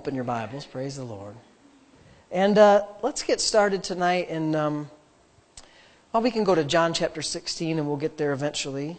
Open your Bibles. Praise the Lord. And let's get started tonight. And well, we can go to John chapter 16 and we'll get there eventually.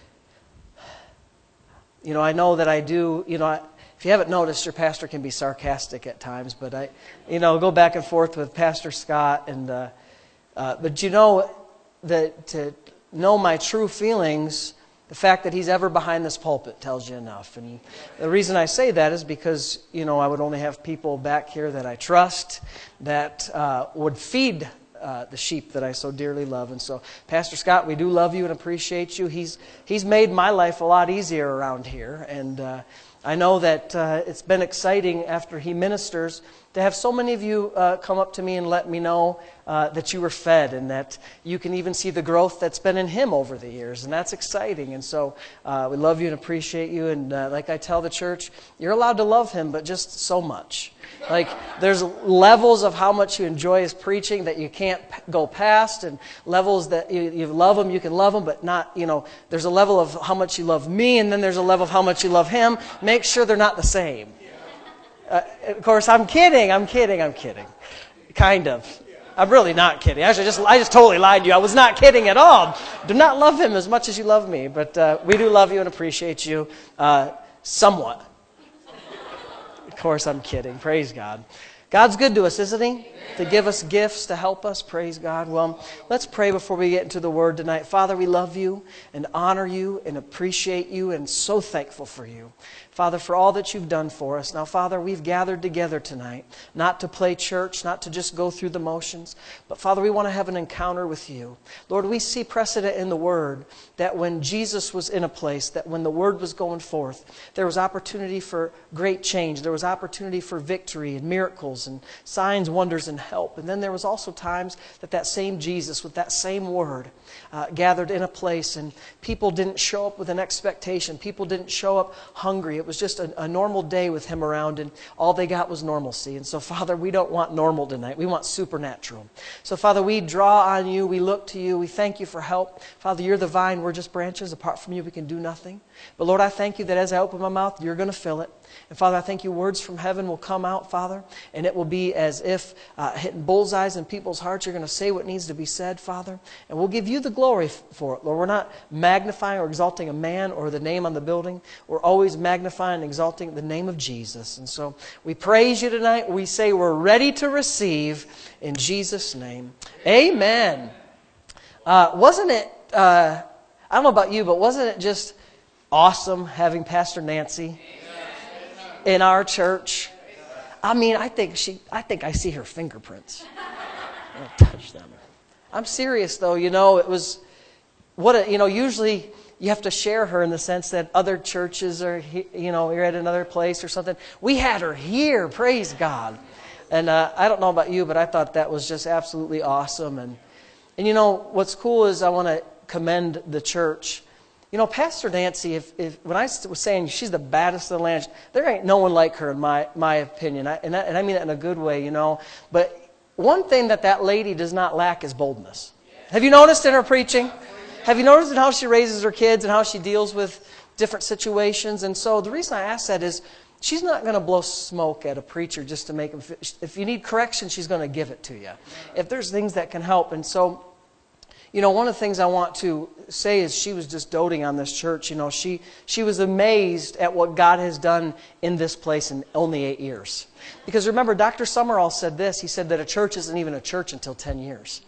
You know, I know that I do, if you haven't noticed, your pastor can be sarcastic at times, but I go back and forth with Pastor Scott. And but you know that to know my true feelings, the fact that he's ever behind this pulpit tells you enough. And the reason I say that is because, I would only have people back here that I trust, that would feed the sheep that I so dearly love. And so, Pastor Scott, we do love you and appreciate you. He's made my life a lot easier around here. And I know that it's been exciting after he ministers to have so many of you come up to me and let me know that you were fed and that you can even see the growth that's been in him over the years. And that's exciting. And so we love you and appreciate you. And like I tell the church, you're allowed to love him, but just so much. Like, there's levels of how much you enjoy his preaching that you can't go past, and levels that you love him, you can love him, but not, there's a level of how much you love me, and then there's a level of how much you love him. Make sure they're not the same. Of course, I'm kidding. Kind of. I'm really not kidding. Actually, I just totally lied to you. I was not kidding at all. Do not love him as much as you love me, but we do love you and appreciate you somewhat. Of course, I'm kidding. Praise God. God's good to us, isn't He? To give us gifts, to help us. Praise God. Well, let's pray before we get into the Word tonight. Father, we love you and honor you and appreciate you and so thankful for you. Father, for all that you've done for us. Now, Father, we've gathered together tonight, not to play church, not to just go through the motions, but Father, we want to have an encounter with you. Lord, we see precedent in the Word that when Jesus was in a place, that when the Word was going forth, there was opportunity for great change. There was opportunity for victory and miracles and signs, wonders, and help. And then there was also times that same Jesus with that same Word gathered in a place and people didn't show up with an expectation. People didn't show up hungry. It was just a normal day with Him around, and all they got was normalcy. And so, Father, we don't want normal tonight. We want supernatural. So, Father, we draw on you. We look to you. We thank you for help. Father, you're the vine. We're just branches. Apart from you, we can do nothing. But, Lord, I thank you that as I open my mouth, you're going to fill it. And, Father, I thank you words from heaven will come out, Father, and it will be as if hitting bullseyes in people's hearts. You're going to say what needs to be said, Father, and we'll give you the glory for it. Lord, we're not magnifying or exalting a man or the name on the building. We're always magnifying and exalting the name of Jesus. And so we praise you tonight. We say we're ready to receive in Jesus' name. Amen. Wasn't it, I don't know about you, but wasn't it just awesome having Pastor Nancy in our church? I mean, I think I see her fingerprints. I don't touch them. I'm serious though. It was usually you have to share her in the sense that other churches are, you're at another place or something. We had her here, praise God. And I don't know about you, but I thought that was just absolutely awesome. And what's cool is I want to commend the church. Pastor Nancy, when I was saying she's the baddest of the land, there ain't no one like her in my opinion. And I mean that in a good way, But one thing that lady does not lack is boldness. Have you noticed in her preaching? Have you noticed in how she raises her kids and how she deals with different situations? And so the reason I ask that is she's not going to blow smoke at a preacher just to make him feel. If you need correction, she's going to give it to you. If there's things that can help. And so, one of the things I want to say is she was just doting on this church. She was amazed at what God has done in this place in only 8 years. Because remember, Dr. Summerall said this. He said that a church isn't even a church until 10 years.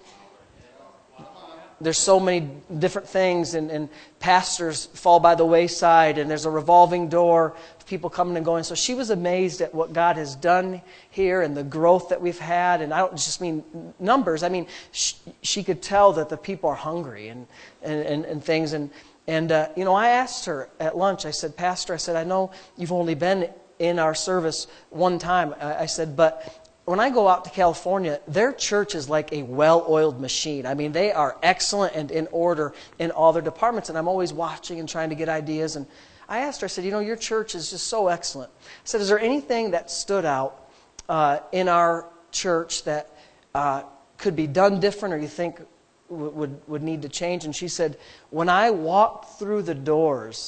There's so many different things, and pastors fall by the wayside, and there's a revolving door of people coming and going. So she was amazed at what God has done here and the growth that we've had. And I don't just mean numbers. I mean, she could tell that the people are hungry and things. And I asked her at lunch, I said, Pastor, I know you've only been in our service one time. I said, but when I go out to California, their church is like a well-oiled machine. I mean, they are excellent and in order in all their departments. And I'm always watching and trying to get ideas. And I asked her, I said, your church is just so excellent. I said, is there anything that stood out in our church that could be done different or you think would need to change? And she said, when I walked through the doors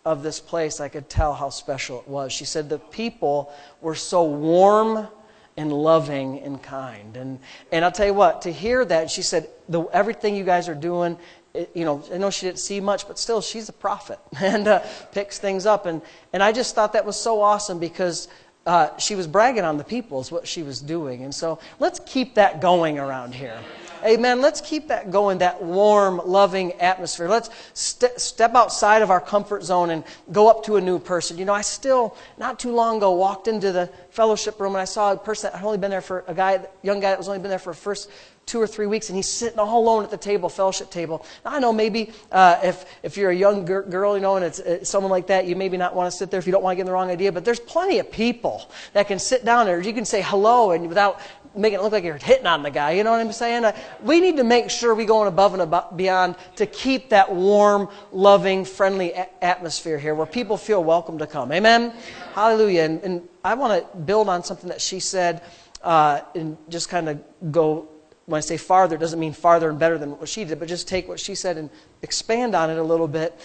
of this place, I could tell how special it was. She said the people were so warm and loving and kind. And I'll tell you what, to hear that, she said, everything you guys are doing, I know she didn't see much, but still, she's a prophet and picks things up. And I just thought that was so awesome because she was bragging on the people is what she was doing. And so let's keep that going around here. Amen. Let's keep that going, that warm, loving atmosphere. Let's step outside of our comfort zone and go up to a new person. I still, not too long ago, walked into the fellowship room and I saw a person that had only been there for young guy that was only been there for the first 2 or 3 weeks, and he's sitting all alone at the table, fellowship table. Now, I know maybe if you're a young girl, and it's someone like that, you maybe not want to sit there if you don't want to get the wrong idea, but there's plenty of people that can sit down there. You can say hello and without making it look like you're hitting on the guy. You know what I'm saying? We need to make sure we go above and beyond to keep that warm, loving, friendly atmosphere here where people feel welcome to come. Amen? Hallelujah. And I want to build on something that she said and just kind of go. When I say farther, it doesn't mean farther and better than what she did, but just take what she said and expand on it a little bit.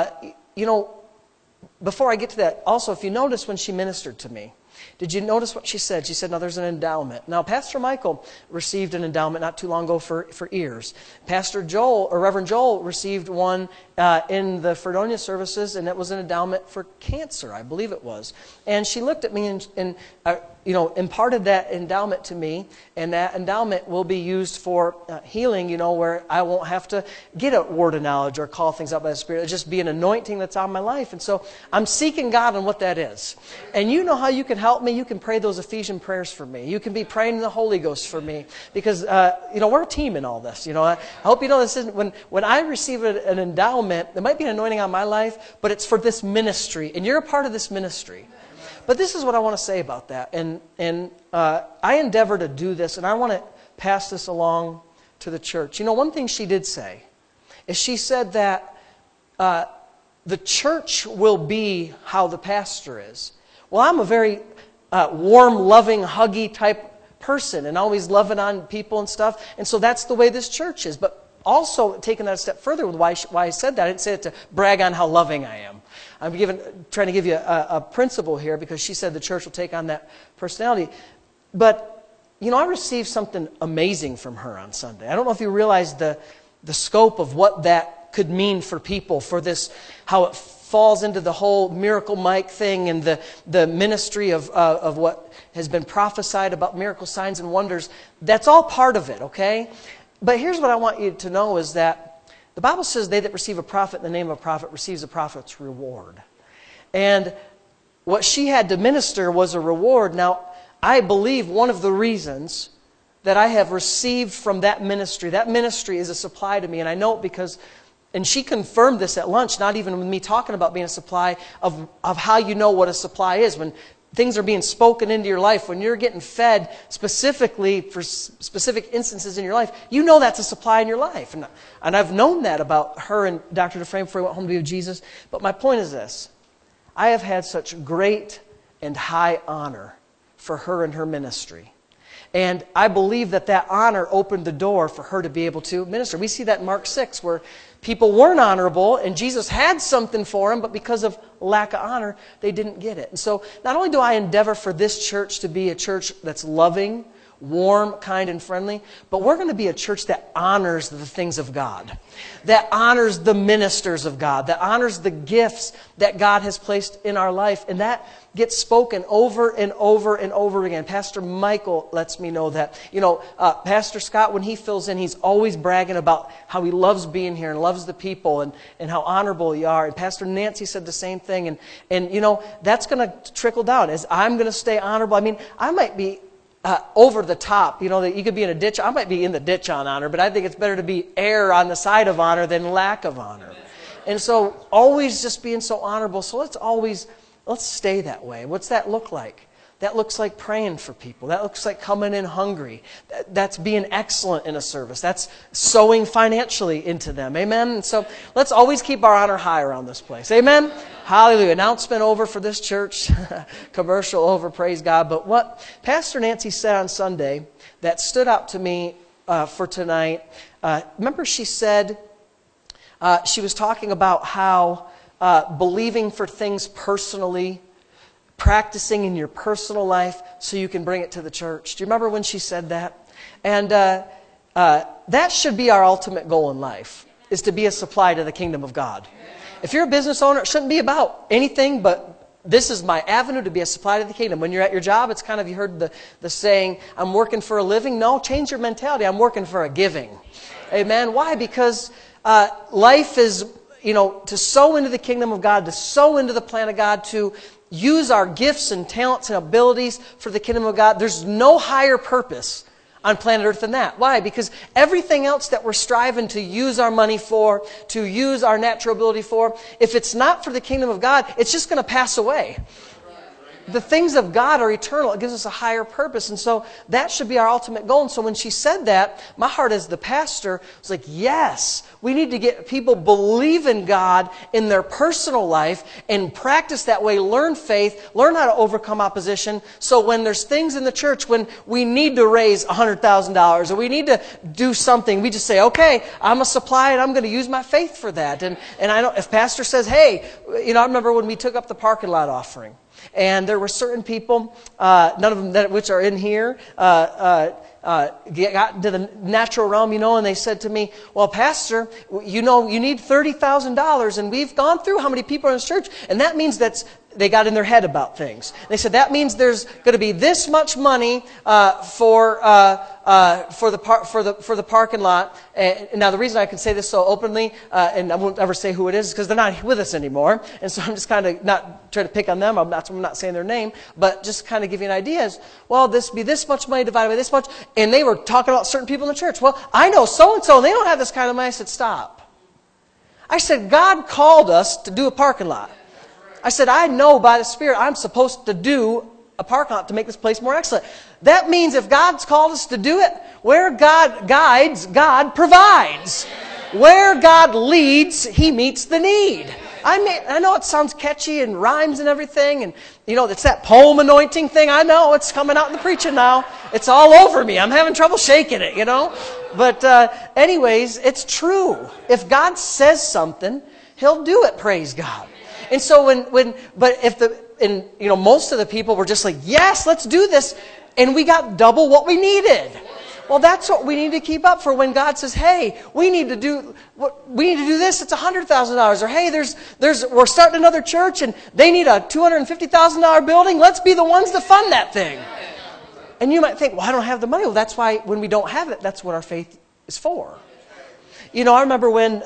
Before I get to that, also, if you notice when she ministered to me, did you notice what she said? She said, now there's an endowment. Now, Pastor Michael received an endowment not too long ago for ears. Pastor Joel, or Reverend Joel, received one in the Fredonia services, and it was an endowment for cancer, I believe it was. And she looked at me and imparted that endowment to me, and that endowment will be used for healing, where I won't have to get a word of knowledge or call things out by the Spirit. It'll just be an anointing that's on my life. And so I'm seeking God on what that is. And you know how you can help me? You can pray those Ephesian prayers for me. You can be praying in the Holy Ghost for me. Because, we're a team in all this. I hope you know this isn't, when I receive an endowment, there might be an anointing on my life, but it's for this ministry. And you're a part of this ministry. But this is what I want to say about that. And I endeavor to do this, and I want to pass this along to the church. One thing she did say is she said that the church will be how the pastor is. Well, I'm a very warm, loving, huggy type person and always loving on people and stuff. And so that's the way this church is. But also taking that a step further with why I said that, I didn't say it to brag on how loving I am. I'm trying to give you a principle here because she said the church will take on that personality. But, I received something amazing from her on Sunday. I don't know if you realize the scope of what that could mean for people, for this, how it falls into the whole Miracle Mike thing and the ministry of what has been prophesied about miracle signs and wonders. That's all part of it, okay? But here's what I want you to know is that the Bible says they that receive a prophet in the name of a prophet receives a prophet's reward. And what she had to minister was a reward. Now, I believe one of the reasons that I have received from that ministry is a supply to me. And I know it because, and she confirmed this at lunch, not even with me talking about being a supply, of how you know what a supply is. When things are being spoken into your life, when you're getting fed specifically for specific instances in your life, you know that's a supply in your life. And I've known that about her and Dr. Dufresne before he went home to be with Jesus. But my point is this. I have had such great and high honor for her and her ministry. And I believe that honor opened the door for her to be able to minister. We see that in Mark 6 where people weren't honorable and Jesus had something for them, but because of lack of honor, they didn't get it. And so not only do I endeavor for this church to be a church that's loving, warm, kind, and friendly, but we're going to be a church that honors the things of God, that honors the ministers of God, that honors the gifts that God has placed in our life, and that gets spoken over and over and over again. Pastor Michael lets me know that. Pastor Scott, when he fills in, he's always bragging about how he loves being here and loves the people and how honorable you are. And Pastor Nancy said the same thing. And that's going to trickle down as I'm going to stay honorable. I mean, I might be over the top, that you could be in a ditch. I might be in the ditch on honor, but I think it's better to be err on the side of honor than lack of honor. And so always just being so honorable. So let's stay that way. What's that look like? That looks like praying for people. That looks like coming in hungry. That's being excellent in a service. That's sowing financially into them. Amen? And so let's always keep our honor high around this place. Amen? Hallelujah. Announcement over for this church. Commercial over. Praise God. But what Pastor Nancy said on Sunday that stood out to me for tonight, remember she said, she was talking about how believing for things personally, practicing in your personal life so you can bring it to the church. Do you remember when she said that? And that should be our ultimate goal in life, is to be a supply to the kingdom of God. If you're a business owner, it shouldn't be about anything but this is my avenue to be a supply to the kingdom. When you're at your job, it's kind of, you heard the saying, I'm working for a living. No, change your mentality. I'm working for a giving. Amen. Why? Because life is, to sow into the kingdom of God, to sow into the plan of God, to use our gifts and talents and abilities for the kingdom of God. There's no higher purpose on planet Earth than that. Why? Because everything else that we're striving to use our money for, to use our natural ability for, if it's not for the kingdom of God, it's just going to pass away. The things of God are eternal. It gives us a higher purpose. And so that should be our ultimate goal. And so when she said that, my heart as the pastor was like, yes, we need to get people believe in God in their personal life and practice that way, learn faith, learn how to overcome opposition. So when there's things in the church, when we need to raise $100,000 or we need to do something, we just say, okay, I'm a supply and I'm going to use my faith for that. And I don't, if pastor says, hey, I remember when we took up the parking lot offering. And there were certain people, none of them which are in here, got into the natural realm, and they said to me, well, Pastor, you need $30,000, and we've gone through how many people are in this church, and that means they got in their head about things. They said that means there's going to be this much money for the parking lot. And now the reason I can say this so openly, and I won't ever say who it is because they're not with us anymore. And so I'm just kind of not trying to pick on them. I'm not saying their name, but just kind of give you an idea. Is, well, this be this much money divided by this much, and they were talking about certain people in the church. Well, I know so and so, and they don't have this kind of money. I said, stop. I said, God called us to do a parking lot. I said, I know by the Spirit I'm supposed to do a parking lot to make this place more excellent. That means if God's called us to do it, where God guides, God provides. Where God leads, He meets the need. I know it sounds catchy and rhymes and everything, and it's that poem anointing thing. I know it's coming out in the preaching now. It's all over me. I'm having trouble shaking it, But anyways, it's true. If God says something, He'll do it, praise God. And so most of the people were just like, yes, let's do this. And we got double what we needed. Well, that's what we need to keep up for when God says, hey, we need to do this. It's $100,000. Or hey, we're starting another church and they need a $250,000 building. Let's be the ones to fund that thing. And you might think, well, I don't have the money. Well, that's why when we don't have it, that's what our faith is for. I remember when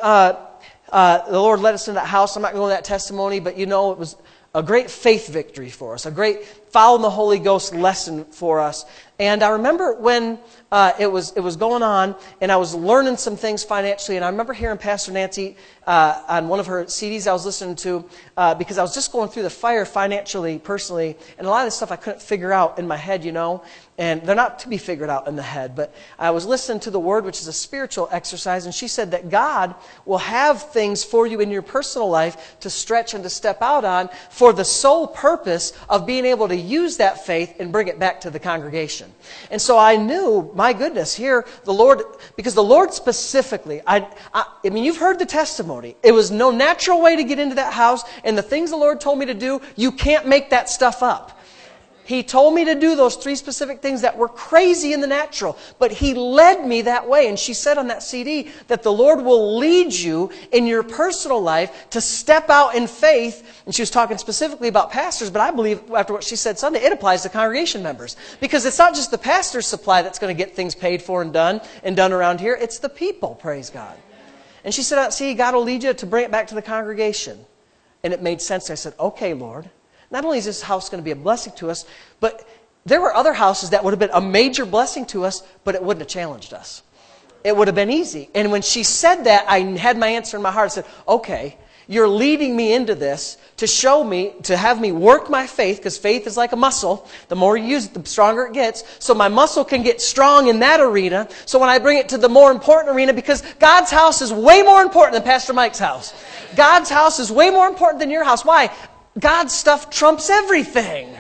the Lord led us into that house. I'm not going to go into that testimony, but it was a great faith victory for us, a great following the Holy Ghost lesson for us. And I remember when it was going on, and I was learning some things financially, and I remember hearing Pastor Nancy on one of her CDs I was listening to, because I was just going through the fire financially, personally, and a lot of this stuff I couldn't figure out in my head, and they're not to be figured out in the head, but I was listening to the Word, which is a spiritual exercise, and she said that God will have things for you in your personal life to stretch and to step out on for the sole purpose of being able to use that faith and bring it back to the congregation. And so I knew, my goodness, here the Lord, because the Lord specifically, I mean, you've heard the testimony. It was no natural way to get into that house, and the things the Lord told me to do, you can't make that stuff up. He told me to do those 3 specific things that were crazy in the natural, but He led me that way. And she said on that CD that the Lord will lead you in your personal life to step out in faith. And she was talking specifically about pastors, but I believe after what she said Sunday, it applies to congregation members. Because it's not just the pastor's supply that's going to get things paid for and done around here. It's the people, praise God. And she said, see, God will lead you to bring it back to the congregation. And it made sense. I said, okay, Lord. Not only is this house going to be a blessing to us, but there were other houses that would have been a major blessing to us, but it wouldn't have challenged us. It would have been easy. And when she said that, I had my answer in my heart. I said, okay, you're leading me into this to show me, to have me work my faith, because faith is like a muscle. The more you use it, the stronger it gets. So my muscle can get strong in that arena. So when I bring it to the more important arena, because God's house is way more important than Pastor Mike's house. God's house is way more important than your house. Why? God's stuff trumps everything.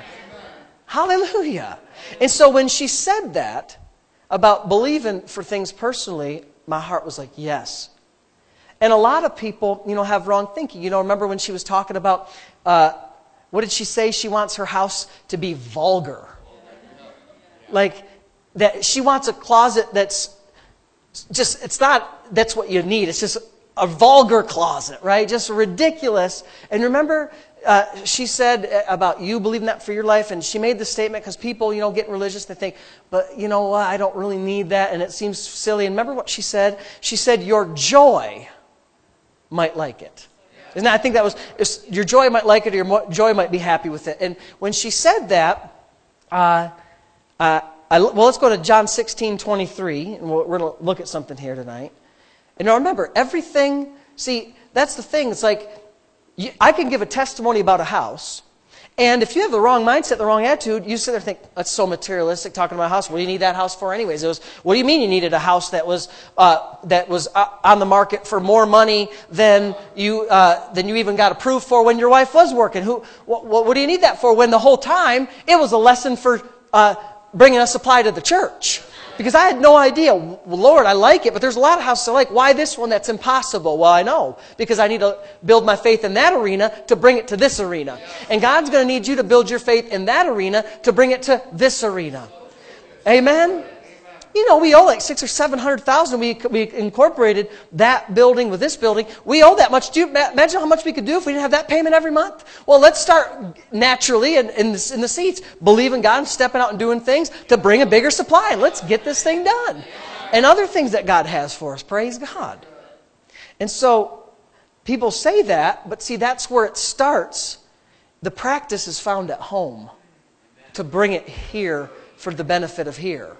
Hallelujah. And so when she said that about believing for things personally, my heart was like, yes. And a lot of people, have wrong thinking. Remember when she was talking about, what did she say? She wants her house to be vulgar. Like, that she wants a closet that's just, that's what you need. It's just a vulgar closet, right? Just ridiculous. And remember, she said about you believing that for your life, and she made the statement because people, get religious, they think, but you know what, I don't really need that, and it seems silly. And remember what she said? She said, your joy might like it. And I think that was, your joy might like it, or your joy might be happy with it. And when she said that, let's go to John 16:23, and we're going to look at something here tonight. And now remember, everything, see, that's the thing. It's like, I can give a testimony about a house, and if you have the wrong mindset, the wrong attitude, you sit there and think, that's so materialistic, talking about a house. What do you need that house for anyways? What do you mean you needed a house that was on the market for more money than you even got approved for when your wife was working? What do you need that for, when the whole time it was a lesson for bringing a supply to the church? Because I had no idea. Well, Lord, I like it, but there's a lot of houses I like. Why this one that's impossible? Well, I know. Because I need to build my faith in that arena to bring it to this arena. And God's going to need you to build your faith in that arena to bring it to this arena. Amen? We owe like $600,000 or $700,000. We incorporated that building with this building. We owe that much. Do you imagine how much we could do if we didn't have that payment every month? Well, let's start naturally in the seats, believing God and stepping out and doing things to bring a bigger supply. Let's get this thing done. And other things that God has for us. Praise God. And so people say that, but see, that's where it starts. The practice is found at home to bring it here for the benefit of here.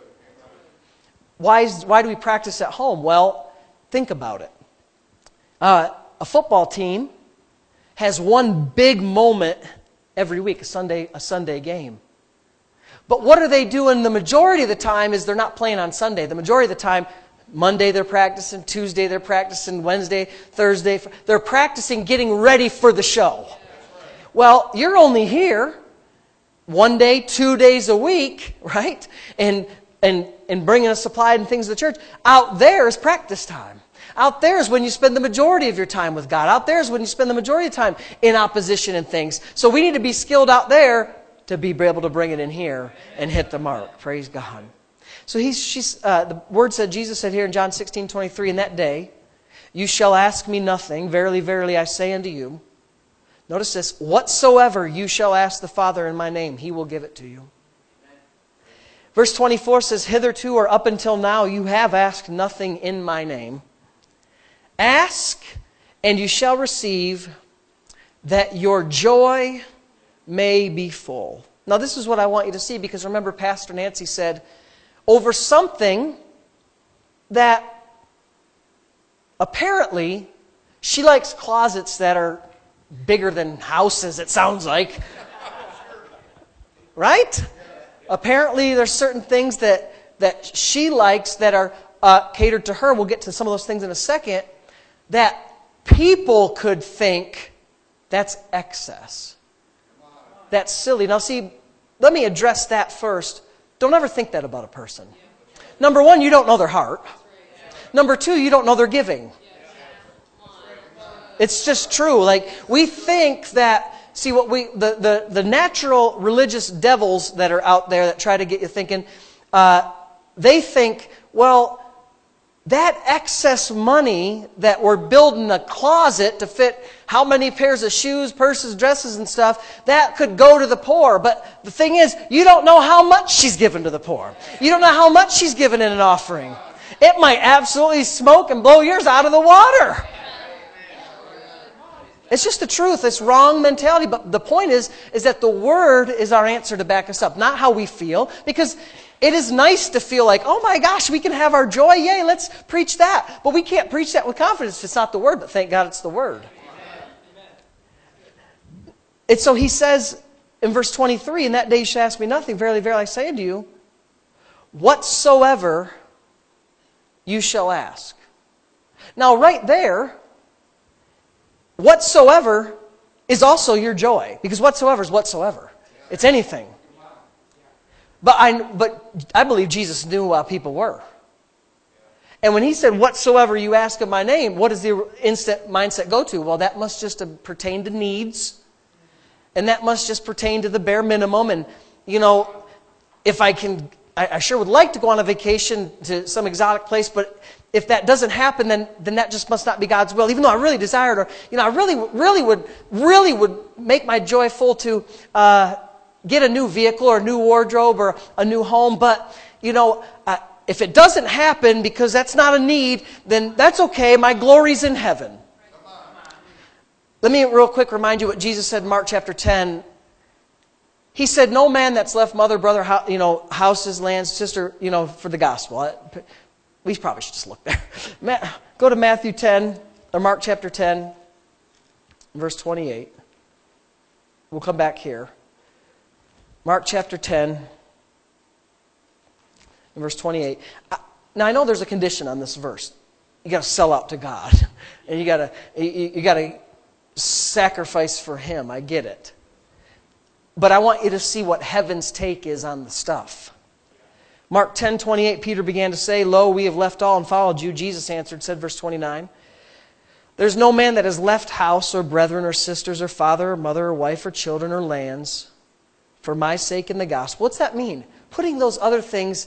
Why do we practice at home? Well, think about it. A football team has one big moment every week, a Sunday game. But what are they doing the majority of the time is they're not playing on Sunday. The majority of the time, Monday they're practicing, Tuesday they're practicing, Wednesday, Thursday, they're practicing getting ready for the show. Well, you're only here 1 day, 2 days a week, right? And bringing a supply and things to the church. Out there is practice time. Out there is when you spend the majority of your time with God. Out there is when you spend the majority of time in opposition and things. So we need to be skilled out there to be able to bring it in here and hit the mark. Praise God. So the word said, Jesus said here in John 16:23, in that day, you shall ask me nothing. Verily, verily, I say unto you. Notice this, whatsoever you shall ask the Father in my name, He will give it to you. Verse 24 says, hitherto or up until now you have asked nothing in my name. Ask, and you shall receive, that your joy may be full. Now this is what I want you to see, because remember Pastor Nancy said, over something that apparently she likes closets that are bigger than houses, it sounds like. Right? Apparently, there's certain things that she likes that are catered to her. We'll get to some of those things in a second. That people could think that's excess. That's silly. Now, see, let me address that first. Don't ever think that about a person. Number one, you don't know their heart. Number two, you don't know their giving. It's just true. Like, we think that. See, the natural religious devils that are out there that try to get you thinking, they think, well, that excess money that we're building a closet to fit how many pairs of shoes, purses, dresses, and stuff, that could go to the poor. But the thing is, you don't know how much she's given to the poor. You don't know how much she's given in an offering. It might absolutely smoke and blow yours out of the water. It's just the truth. It's wrong mentality. But the point is that the Word is our answer to back us up, not how we feel. Because it is nice to feel like, oh my gosh, we can have our joy. Yay, let's preach that. But we can't preach that with confidence if it's not the Word. But thank God it's the Word. And so he says in verse 23, in that day you shall ask me nothing. Verily, verily, I say unto you, whatsoever you shall ask. Now right there, whatsoever is also your joy. Because whatsoever is whatsoever. It's anything. But I believe Jesus knew what people were. And when he said, whatsoever you ask of my name, what does the instant mindset go to? Well, that must just pertain to needs. And that must just pertain to the bare minimum. And, if I sure would like to go on a vacation to some exotic place, but if that doesn't happen, then that just must not be God's will. Even though I really desired, or, I really would make my joy full to get a new vehicle or a new wardrobe or a new home. But, if it doesn't happen because that's not a need, then that's okay. My glory's in heaven. Let me real quick remind you what Jesus said in Mark chapter 10. He said, no man that's left mother, brother, houses, lands, sister, for the gospel. We probably should just look there. Go to Matthew 10, or Mark chapter 10, verse 28. We'll come back here. Mark chapter 10, verse 28. Now, I know there's a condition on this verse. You got to sell out to God. And you got to sacrifice for Him. I get it. But I want you to see what heaven's take is on the stuff. Mark 10:28, Peter began to say, lo, we have left all and followed you. Jesus answered, said verse 29, there's no man that has left house or brethren or sisters or father or mother or wife or children or lands for my sake in the gospel. What's that mean? Putting those other things,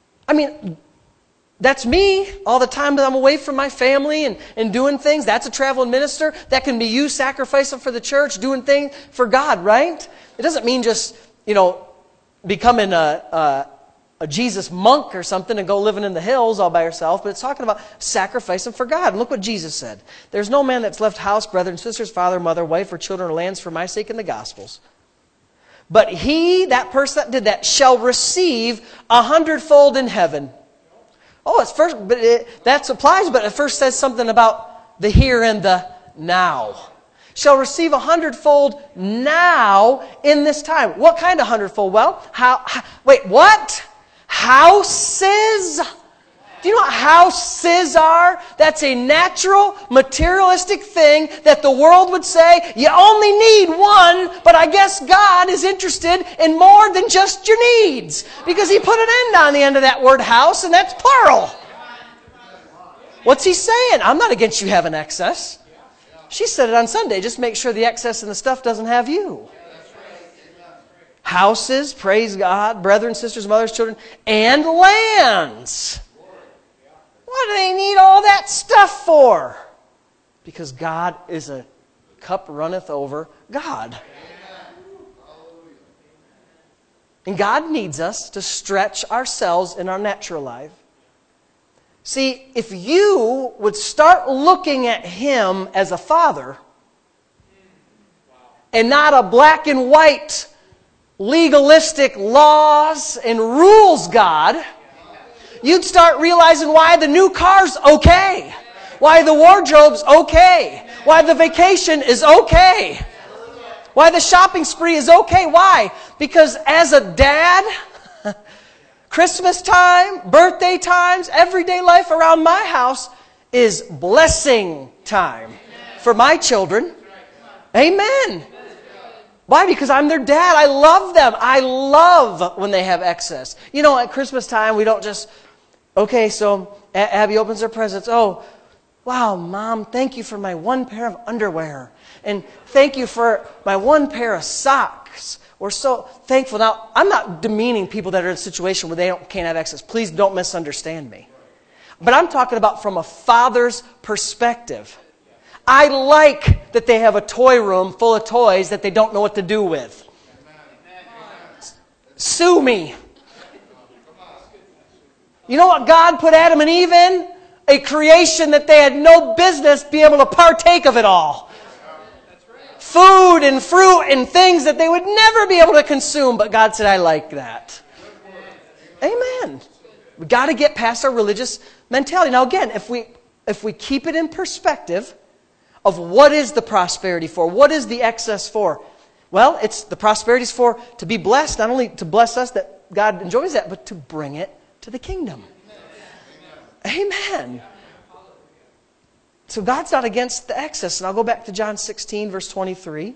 that's me all the time that I'm away from my family and doing things. That's a traveling minister. That can be you sacrificing for the church, doing things for God, right? It doesn't mean just, becoming a Jesus monk or something and go living in the hills all by yourself, but it's talking about sacrificing for God. And look what Jesus said. There's no man that's left house, brethren, sisters, father, mother, wife, or children, or lands for my sake in the Gospels. But he, that person that did that, shall receive 100-fold in heaven. Oh, it's first, but that applies, but it first says something about the here and the now. Shall receive 100-fold now in this time. What kind of 100-fold? Well, wait, what? Houses? Do you know what houses are? That's a natural, materialistic thing that the world would say, you only need one, but I guess God is interested in more than just your needs. Because He put an end on the end of that word house, and that's plural. What's He saying? I'm not against you having excess. She said it on Sunday. Just make sure the excess in the stuff doesn't have you. Houses, praise God, brethren, sisters, mothers, children, and lands. What do they need all that stuff for? Because God is a cup runneth over God. And God needs us to stretch ourselves in our natural life. See, if you would start looking at Him as a father and not a black and white legalistic laws and rules God, you'd start realizing why the new car's okay, why the wardrobe's okay, why the vacation is okay, why the shopping spree is okay. Why? Because as a dad, Christmas time, birthday times, everyday life around my house is blessing time for my children. Amen. Why? Because I'm their dad. I love them. I love when they have excess. At Christmas time, we don't just, okay, so Abby opens her presents. Oh, wow, Mom, thank you for my one pair of underwear. And thank you for my one pair of socks. We're so thankful. Now, I'm not demeaning people that are in a situation where they can't have access. Please don't misunderstand me. But I'm talking about from a father's perspective. I like that they have a toy room full of toys that they don't know what to do with. Sue me. You know what God put Adam and Eve in? A creation that they had no business being able to partake of it all. Food and fruit and things that they would never be able to consume. But God said, I like that. Amen. We've got to get past our religious mentality. Now again, if we keep it in perspective of what is the prosperity for, what is the excess for? Well, it's the prosperity is for to be blessed, not only to bless us that God enjoys that, but to bring it to the kingdom. Amen. So God's not against the excess. And I'll go back to John 16, verse 23.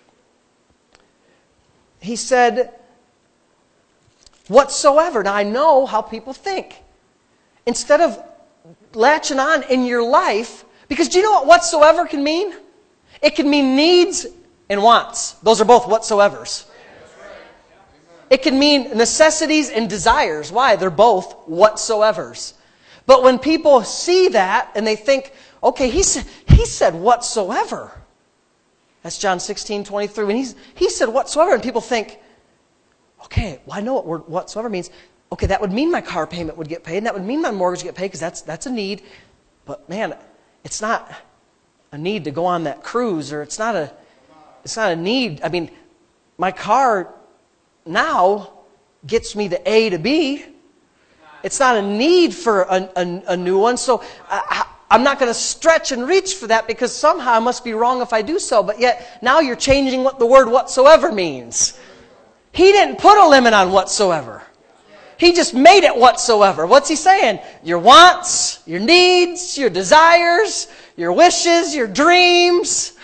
He said, whatsoever. Now I know how people think. Instead of latching on in your life. Because do you know what whatsoever can mean? It can mean needs and wants. Those are both whatsoevers. It can mean necessities and desires. Why? They're both whatsoevers. But when people see that and they think, okay, he said whatsoever. That's John 16:23. When he said whatsoever, and people think, okay, well, I know what word whatsoever means. Okay, that would mean my car payment would get paid, and that would mean my mortgage would get paid, because that's a need. But man, it's not a need to go on that cruise, or it's not a need. I mean, my car now gets me to A to B. It's not a need for a new one. So I'm not going to stretch and reach for that, because somehow I must be wrong if I do so. But yet now you're changing what the word whatsoever means. He didn't put a limit on whatsoever. He just made it whatsoever. What's he saying? Your wants, your needs, your desires, your wishes, your dreams.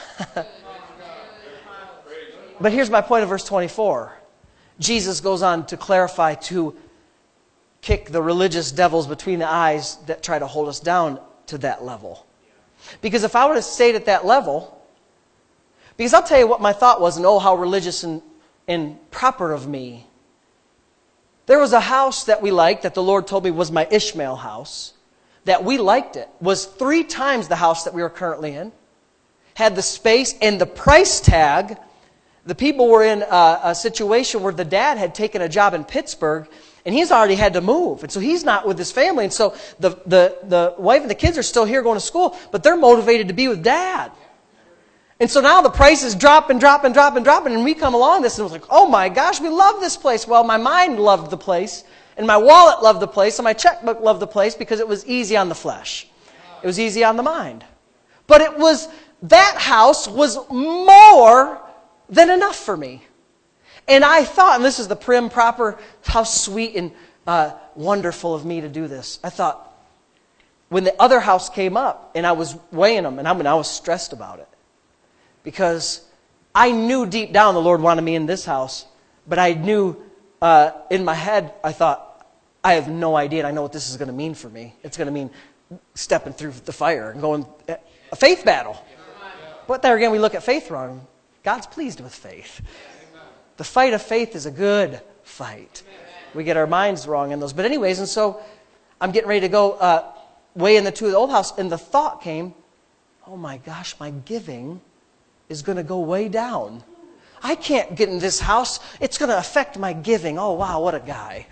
But here's my point of verse 24. Jesus goes on to clarify, to kick the religious devils between the eyes that try to hold us down to that level. Because if I would have stayed at that level, because I'll tell you what my thought was, and oh, how religious and proper of me. There was a house that we liked, that the Lord told me was my Ishmael house, that we liked it, was 3 times the house that we were currently in, had the space and the price tag. The people were in a situation where the dad had taken a job in Pittsburgh, and he's already had to move. And so he's not with his family. And so the wife and the kids are still here going to school, but they're motivated to be with dad. And so now the price is dropping, and we come along this, and it was like, oh my gosh, we love this place. Well, my mind loved the place, and my wallet loved the place, and my checkbook loved the place, because it was easy on the flesh. It was easy on the mind. But that house was more than enough for me. And I thought, and this is the prim, proper, how sweet and wonderful of me to do this. I thought, when the other house came up, and I was weighing them, and I was stressed about it. Because I knew deep down the Lord wanted me in this house, but I knew in my head, I thought, I have no idea, and I know what this is going to mean for me. It's going to mean stepping through the fire and going a faith battle. But there again, we look at faith wrong. God's pleased with faith. The fight of faith is a good fight. We get our minds wrong in those. But anyways, and so I'm getting ready to go weigh in the 2 of the old house, and the thought came, oh my gosh, my giving is going to go way down. I can't get in this house. It's going to affect my giving. Oh, wow, what a guy.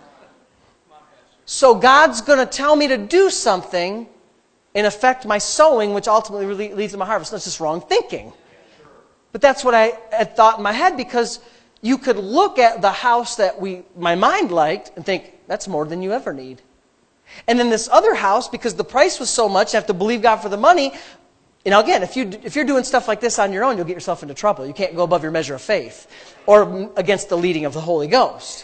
So God's going to tell me to do something and affect my sowing, which ultimately leads to my harvest. That's just wrong thinking. But that's what I had thought in my head, because you could look at the house that my mind liked and think, that's more than you ever need. And then this other house, because the price was so much, you have to believe God for the money. You know, again, if you're doing stuff like this on your own, you'll get yourself into trouble. You can't go above your measure of faith or against the leading of the Holy Ghost.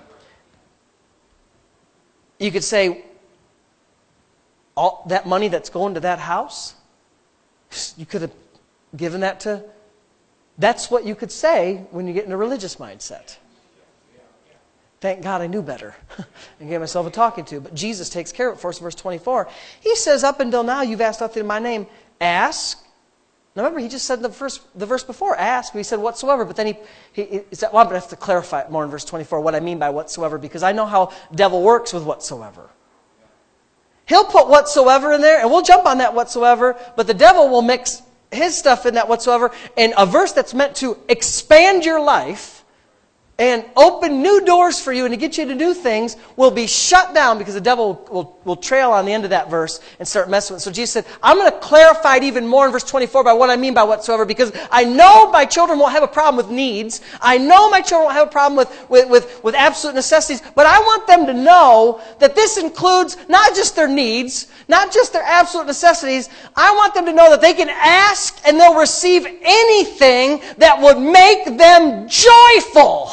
You could say, all that money that's going to that house, you could have given that to... That's what you could say when you get in a religious mindset. Thank God I knew better and gave myself a talking to. But Jesus takes care of it for us in verse 24. He says, up until now, you've asked nothing in my name. Ask. Now remember, he just said the verse before, ask. He said whatsoever. But then he said, well, I'm going to have to clarify it more in verse 24, what I mean by whatsoever, because I know how devil works with whatsoever. He'll put whatsoever in there, and we'll jump on that whatsoever, but the devil will mix his stuff in that whatsoever, and a verse that's meant to expand your life and open new doors for you and to get you to do things will be shut down, because the devil will trail on the end of that verse and start messing with it. So Jesus said, I'm going to clarify it even more in verse 24 by what I mean by whatsoever, because I know my children won't have a problem with needs. I know my children won't have a problem with absolute necessities, but I want them to know that this includes not just their needs, not just their absolute necessities. I want them to know that they can ask and they'll receive anything that would make them joyful.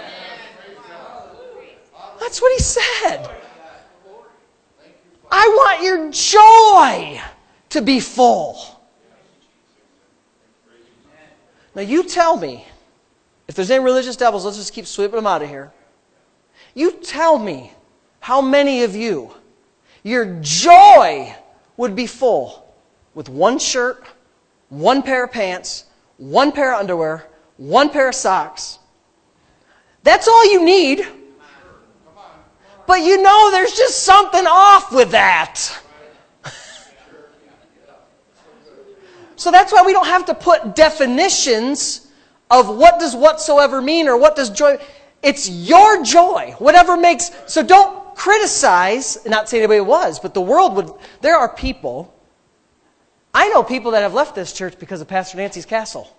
That's what he said. I want your joy to be full. Now you tell me, if there's any religious devils, let's just keep sweeping them out of here. You tell me how many of you your joy would be full with one shirt, one pair of pants, one pair of underwear, one pair of socks. That's all you need. But you know there's just something off with that. So that's why we don't have to put definitions of what does whatsoever mean or what does joy. It's your joy. Whatever makes. So don't criticize, not say anybody was, but the world would. There are people. I know people that have left this church because of Pastor Nancy's castle.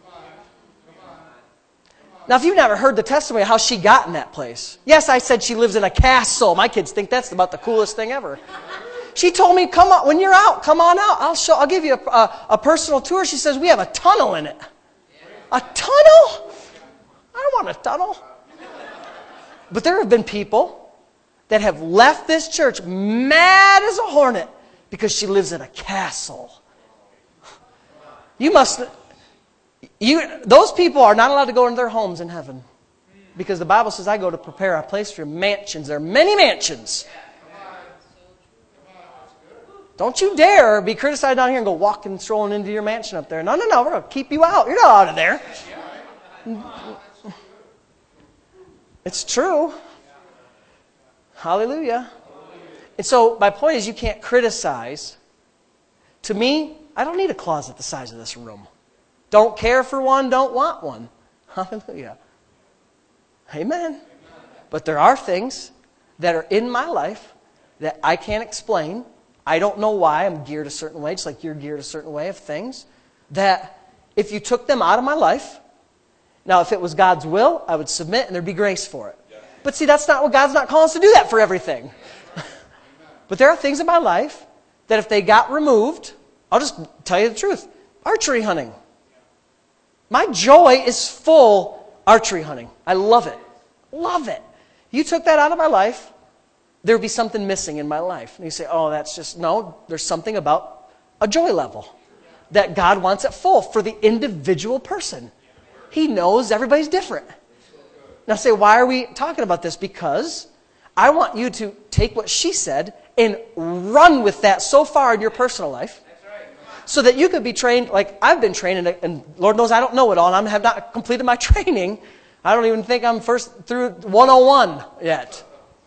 Now, if you've never heard the testimony of how she got in that place. Yes, I said she lives in a castle. My kids think that's about the coolest thing ever. She told me, come on, when you're out, come on out. I'll give you a personal tour. She says, we have a tunnel in it. A tunnel? I don't want a tunnel. But there have been people that have left this church mad as a hornet because she lives in a castle. Those people are not allowed to go into their homes in heaven. Because the Bible says, I go to prepare a place for mansions. There are many mansions. Don't you dare be criticized down here and go walking, strolling into your mansion up there. No, we're going to keep you out. You're not out of there. It's true. Hallelujah. And so my point is you can't criticize. To me, I don't need a closet the size of this room. Don't care for one, don't want one. Hallelujah. Amen. But there are things that are in my life that I can't explain. I don't know why I'm geared a certain way, just like you're geared a certain way of things, that if you took them out of my life, now if it was God's will, I would submit and there'd be grace for it. But see, that's not what God's not calling us to do that for everything. But there are things in my life that if they got removed, I'll just tell you the truth. Archery hunting. My joy is full archery hunting. I love it. Love it. You took that out of my life, there would be something missing in my life. And you say, oh, that's just, no, there's something about a joy level that God wants it full for the individual person. He knows everybody's different. Now say, why are we talking about this? Because I want you to take what she said and run with that so far in your personal life so that you could be trained like I've been trained, and Lord knows I don't know it all, and I have not completed my training. I don't even think I'm first through 101 yet.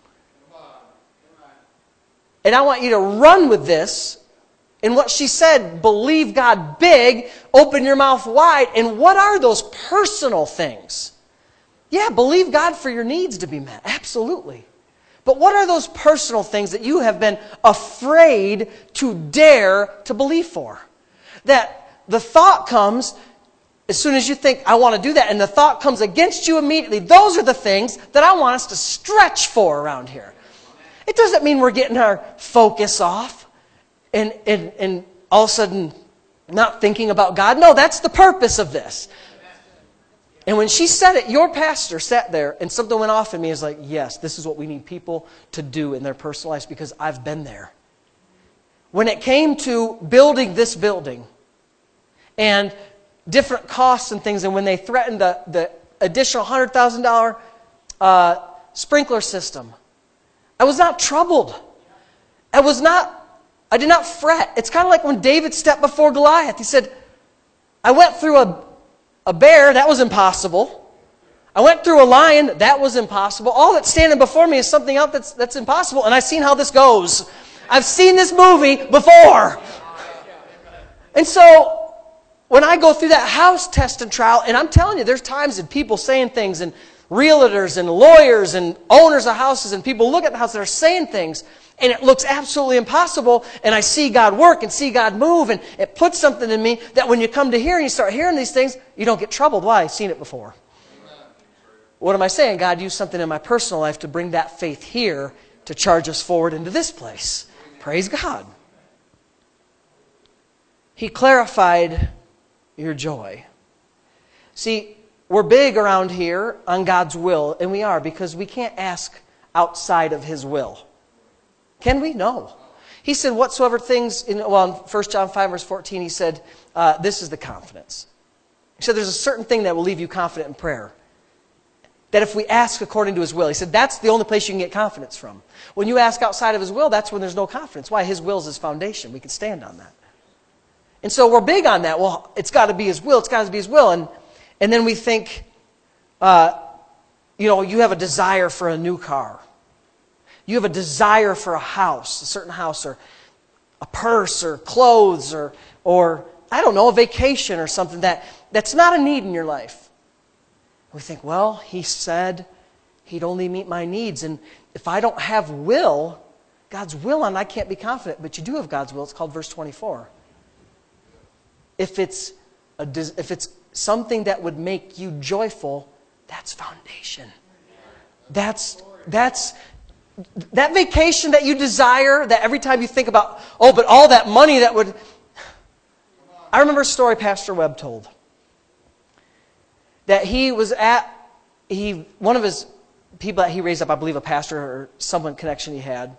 And I want you to run with this. And what she said, believe God big, open your mouth wide. And what are those personal things? Yeah, believe God for your needs to be met. Absolutely. But what are those personal things that you have been afraid to dare to believe for? That the thought comes as soon as you think, I want to do that, and the thought comes against you immediately. Those are the things that I want us to stretch for around here. It doesn't mean we're getting our focus off and all of a sudden not thinking about God. No, that's the purpose of this. And when she said it, your pastor sat there and something went off in me. Is like, yes, this is what we need people to do in their personal lives because I've been there. When it came to building this building and different costs and things, and when they threatened the additional $100,000 sprinkler system, I was not troubled. I did not fret. It's kind of like when David stepped before Goliath. He said, I went through a bear, that was impossible. I went through a lion, that was impossible. All that's standing before me is something else that's impossible, and I've seen how this goes. I've seen this movie before. And so, when I go through that house test and trial, and I'm telling you, there's times that people saying things, and realtors and lawyers and owners of houses, and people look at the house that are saying things, and it looks absolutely impossible, and I see God work and see God move, and it puts something in me that when you come to here and you start hearing these things, you don't get troubled. Why? I've seen it before. What am I saying? God used something in my personal life to bring that faith here to charge us forward into this place. Praise God. He clarified your joy. See, we're big around here on God's will, and we are, because we can't ask outside of His will. Can we? No. He said, whatsoever things, in 1 John 5, verse 14, he said, this is the confidence. He said, there's a certain thing that will leave you confident in prayer. That if we ask according to His will, He said that's the only place you can get confidence from. When you ask outside of His will, that's when there's no confidence. Why? His will is His foundation. We can stand on that. And so we're big on that. Well, it's got to be His will. It's got to be His will. And then we think, you have a desire for a new car. You have a desire for a house, a certain house, or a purse, or clothes, or I don't know, a vacation or something that's not a need in your life. We think, well, He said He'd only meet my needs. And if I don't have will, God's will, and I can't be confident, but you do have God's will. It's called verse 24. If it's something that would make you joyful, that's foundation. That's that vacation that you desire, that every time you think about, but all that money that would... I remember a story Pastor Webb told. That he was one of his people that he raised up, I believe a pastor or someone connection he had.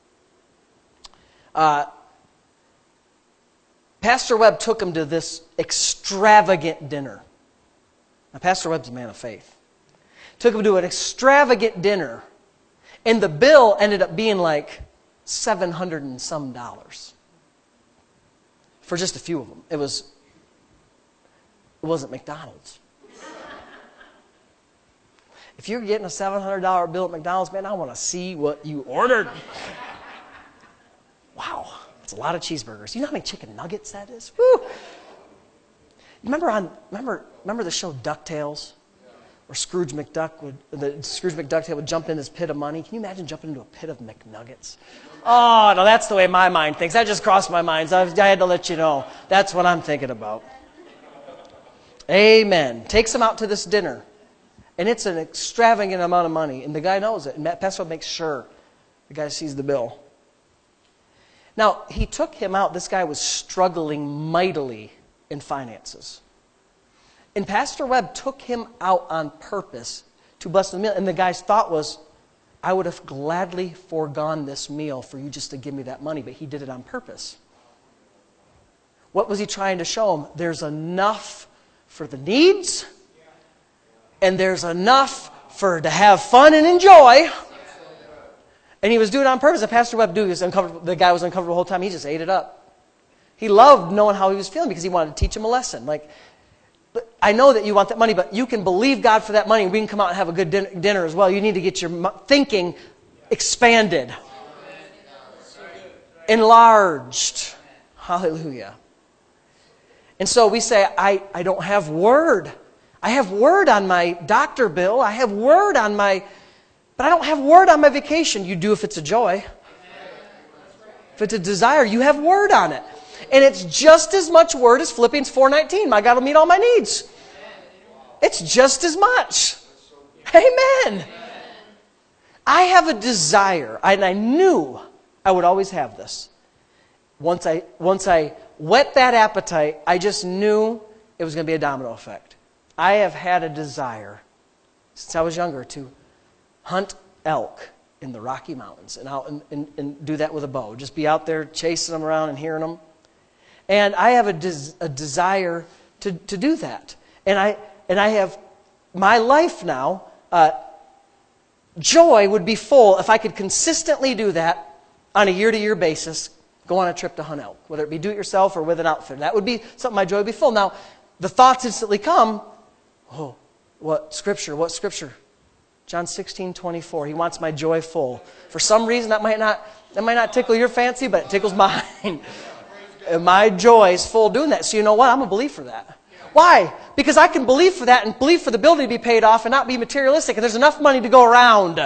Pastor Webb took him to this extravagant dinner. Now, Pastor Webb's a man of faith. Took him to an extravagant dinner. And the bill ended up being like $700 and some for just a few of them. It wasn't McDonald's. If you're getting a $700 bill at McDonald's, man, I want to see what you ordered. Wow, that's a lot of cheeseburgers. You know how many chicken nuggets that is? Woo! Remember the show DuckTales? Where Scrooge McDuck would jump in his pit of money. Can you imagine jumping into a pit of McNuggets? Oh, no, that's the way my mind thinks. That just crossed my mind. So I had to let you know. That's what I'm thinking about. Amen. Takes him out to this dinner. And it's an extravagant amount of money. And the guy knows it. And Pastor Webb makes sure the guy sees the bill. Now, he took him out. This guy was struggling mightily in finances. And Pastor Webb took him out on purpose to bless the meal. And the guy's thought was, I would have gladly foregone this meal for you just to give me that money. But he did it on purpose. What was he trying to show him? There's enough for the needs. And there's enough to have fun and enjoy. And he was doing it on purpose. And Pastor Webb was uncomfortable. The guy was uncomfortable the whole time. He just ate it up. He loved knowing how he was feeling because he wanted to teach him a lesson. But I know that you want that money, but you can believe God for that money, and we can come out and have a good dinner as well. You need to get your thinking expanded, enlarged. Hallelujah. And so we say, I don't have word. I have word on my doctor bill. I have word but I don't have word on my vacation. You do if it's a joy. If it's a desire, you have word on it. And it's just as much word as Philippians 4:19. My God will meet all my needs. It's just as much. Amen. I have a desire, and I knew I would always have this. Once I whet that appetite, I just knew it was going to be a domino effect. I have had a desire since I was younger to hunt elk in the Rocky Mountains and out and do that with a bow. Just be out there chasing them around and hearing them. And I have a desire to do that. And I have my life now. Joy would be full if I could consistently do that on a year-to-year basis. Go on a trip to hunt elk, whether it be do-it-yourself or with an outfitter. That would be something my joy would be full. Now, the thoughts instantly come. Oh, what scripture? What scripture? John 16:24. He wants my joy full. For some reason, that might not tickle your fancy, but it tickles mine. And my joy is full doing that. So you know what? I'm going to believe for that. Why? Because I can believe for that and believe for the building to be paid off and not be materialistic. And there's enough money to go around.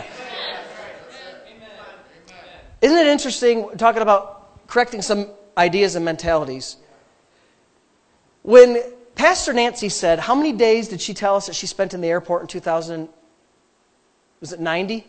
Isn't it interesting talking about correcting some ideas and mentalities? When Pastor Nancy said, how many days did she tell us that she spent in the airport in 2000? Was it 90?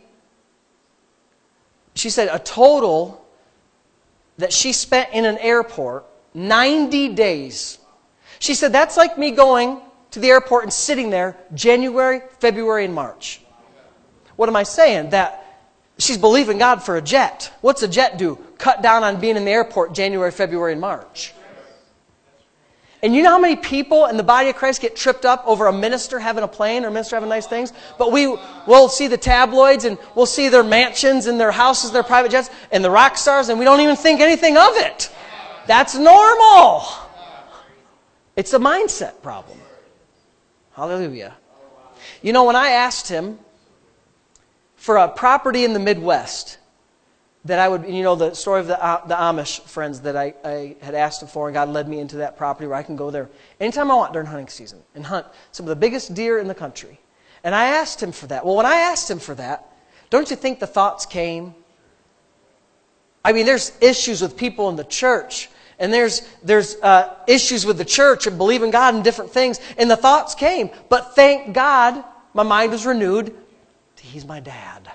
She said a total that she spent in an airport 90 days. She said that's like me going to the airport and sitting there January, February, and March. What am I saying? That she's believing God for a jet. What's a jet do? Cut down on being in the airport January, February, and March. And you know how many people in the body of Christ get tripped up over a minister having a plane or a minister having nice things? But we'll see the tabloids and we'll see their mansions and their houses, their private jets, and the rock stars, and we don't even think anything of it. That's normal. It's a mindset problem. Hallelujah. You know, when I asked him for a property in the Midwest, that I would, you know, the story of the Amish friends that I had asked him for, and God led me into that property where I can go there anytime I want during hunting season and hunt some of the biggest deer in the country. And I asked him for that. Well, when I asked him for that, don't you think the thoughts came? I mean, there's issues with people in the church, and there's issues with the church and believing God in different things, and the thoughts came. But thank God, my mind was renewed. He's my dad.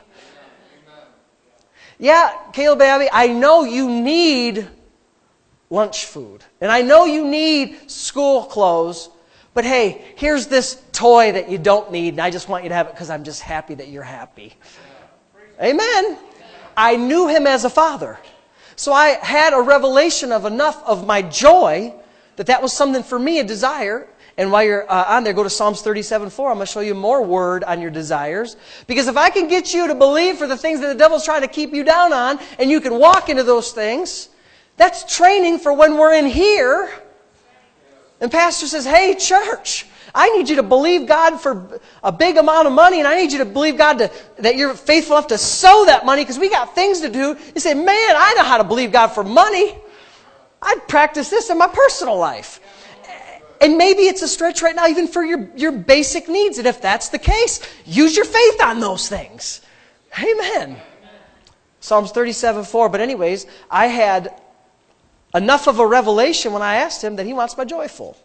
Yeah, Caleb and Abby, I know you need lunch food. And I know you need school clothes. But hey, here's this toy that you don't need, and I just want you to have it because I'm just happy that you're happy. Amen. I knew him as a father. So I had a revelation of enough of my joy that was something for me, a desire. And while you're on there, go to Psalms 37:4. I'm going to show you more word on your desires. Because if I can get you to believe for the things that the devil's trying to keep you down on, and you can walk into those things, that's training for when we're in here. And pastor says, hey, church, I need you to believe God for a big amount of money, and I need you to believe God that you're faithful enough to sow that money, because we got things to do. You say, man, I know how to believe God for money. I'd practice this in my personal life. And maybe it's a stretch right now even for your basic needs. And if that's the case, use your faith on those things. Amen. Psalms 37:4. But anyways, I had enough of a revelation when I asked him that he wants my joy full.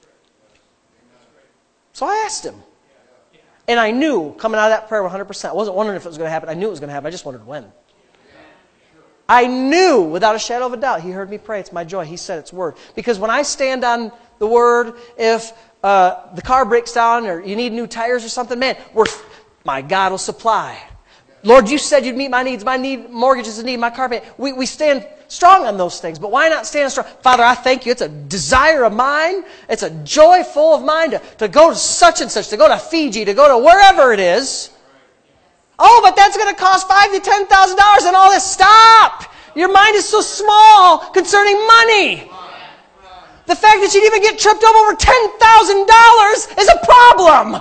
So I asked him. And I knew coming out of that prayer 100%. I wasn't wondering if it was going to happen. I knew it was going to happen. I just wondered when. I knew without a shadow of a doubt. He heard me pray. It's my joy. He said it's word. Because when I stand on the word, if the car breaks down or you need new tires or something, man, my God will supply. Lord, you said you'd meet my needs. My mortgage is a need. My car payment. We stand strong on those things. But why not stand strong? Father, I thank you. It's a desire of mine. It's a joy full of mine to go to such and such, to go to Fiji, to go to wherever it is. Oh, but that's going to cost $5,000 to $10,000 and all this. Stop! Your mind is so small concerning money. The fact that you'd even get tripped up over $10,000 is a problem.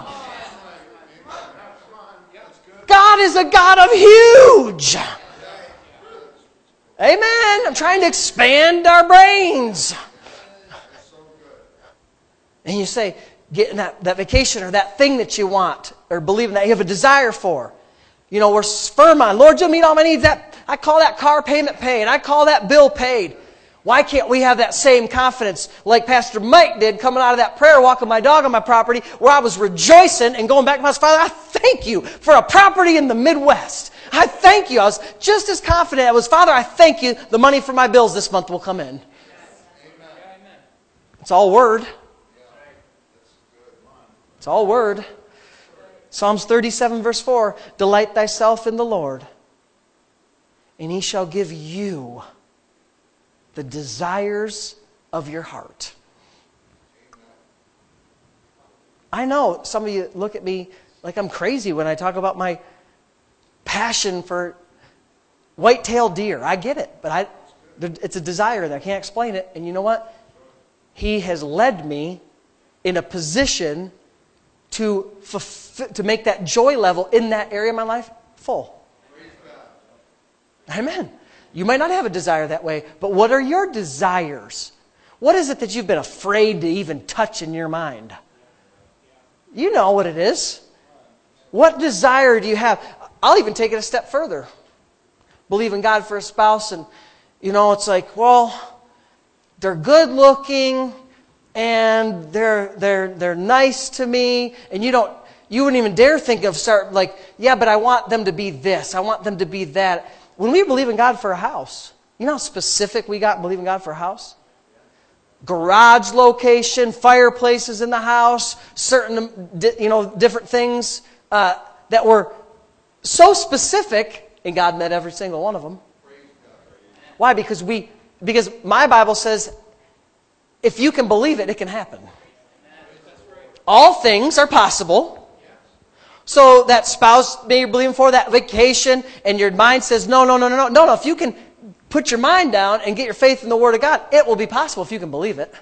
God is a God of huge. Amen. I'm trying to expand our brains. And you say, getting that vacation or that thing that you want, or believing that you have a desire for. You know, we're firm on, Lord, you'll meet all my needs. I call that car payment paid. I call that bill paid. Why can't we have that same confidence like Pastor Mike did coming out of that prayer, walking my dog on my property, where I was rejoicing and going back to my Father, I thank you for a property in the Midwest. I thank you. I was just as confident. I was, Father, I thank you. The money for my bills this month will come in. It's all word. It's all word. Psalms 37 verse 4, delight thyself in the Lord, and he shall give you the desires of your heart. I know some of you look at me like I'm crazy when I talk about my passion for white-tailed deer. I get it, but it's a desire that I can't explain it. And you know what? He has led me in a position to make that joy level in that area of my life full. Amen. You might not have a desire that way, but what are your desires? What is it that you've been afraid to even touch in your mind? You know what it is. What desire do you have? I'll even take it a step further. Believe in God for a spouse, and you know, it's like, well, they're good looking and they're nice to me, and you wouldn't even dare think of yeah, but I want them to be this. I want them to be that. When we believe in God for a house, you know how specific we got in believing God for a house? Garage location, fireplaces in the house, certain different things that were so specific, and God met every single one of them. Why? Because my Bible says if you can believe it, it can happen. All things are possible. So that spouse maybe you're believing for, that vacation, and your mind says, no. If you can put your mind down and get your faith in the Word of God, it will be possible if you can believe it.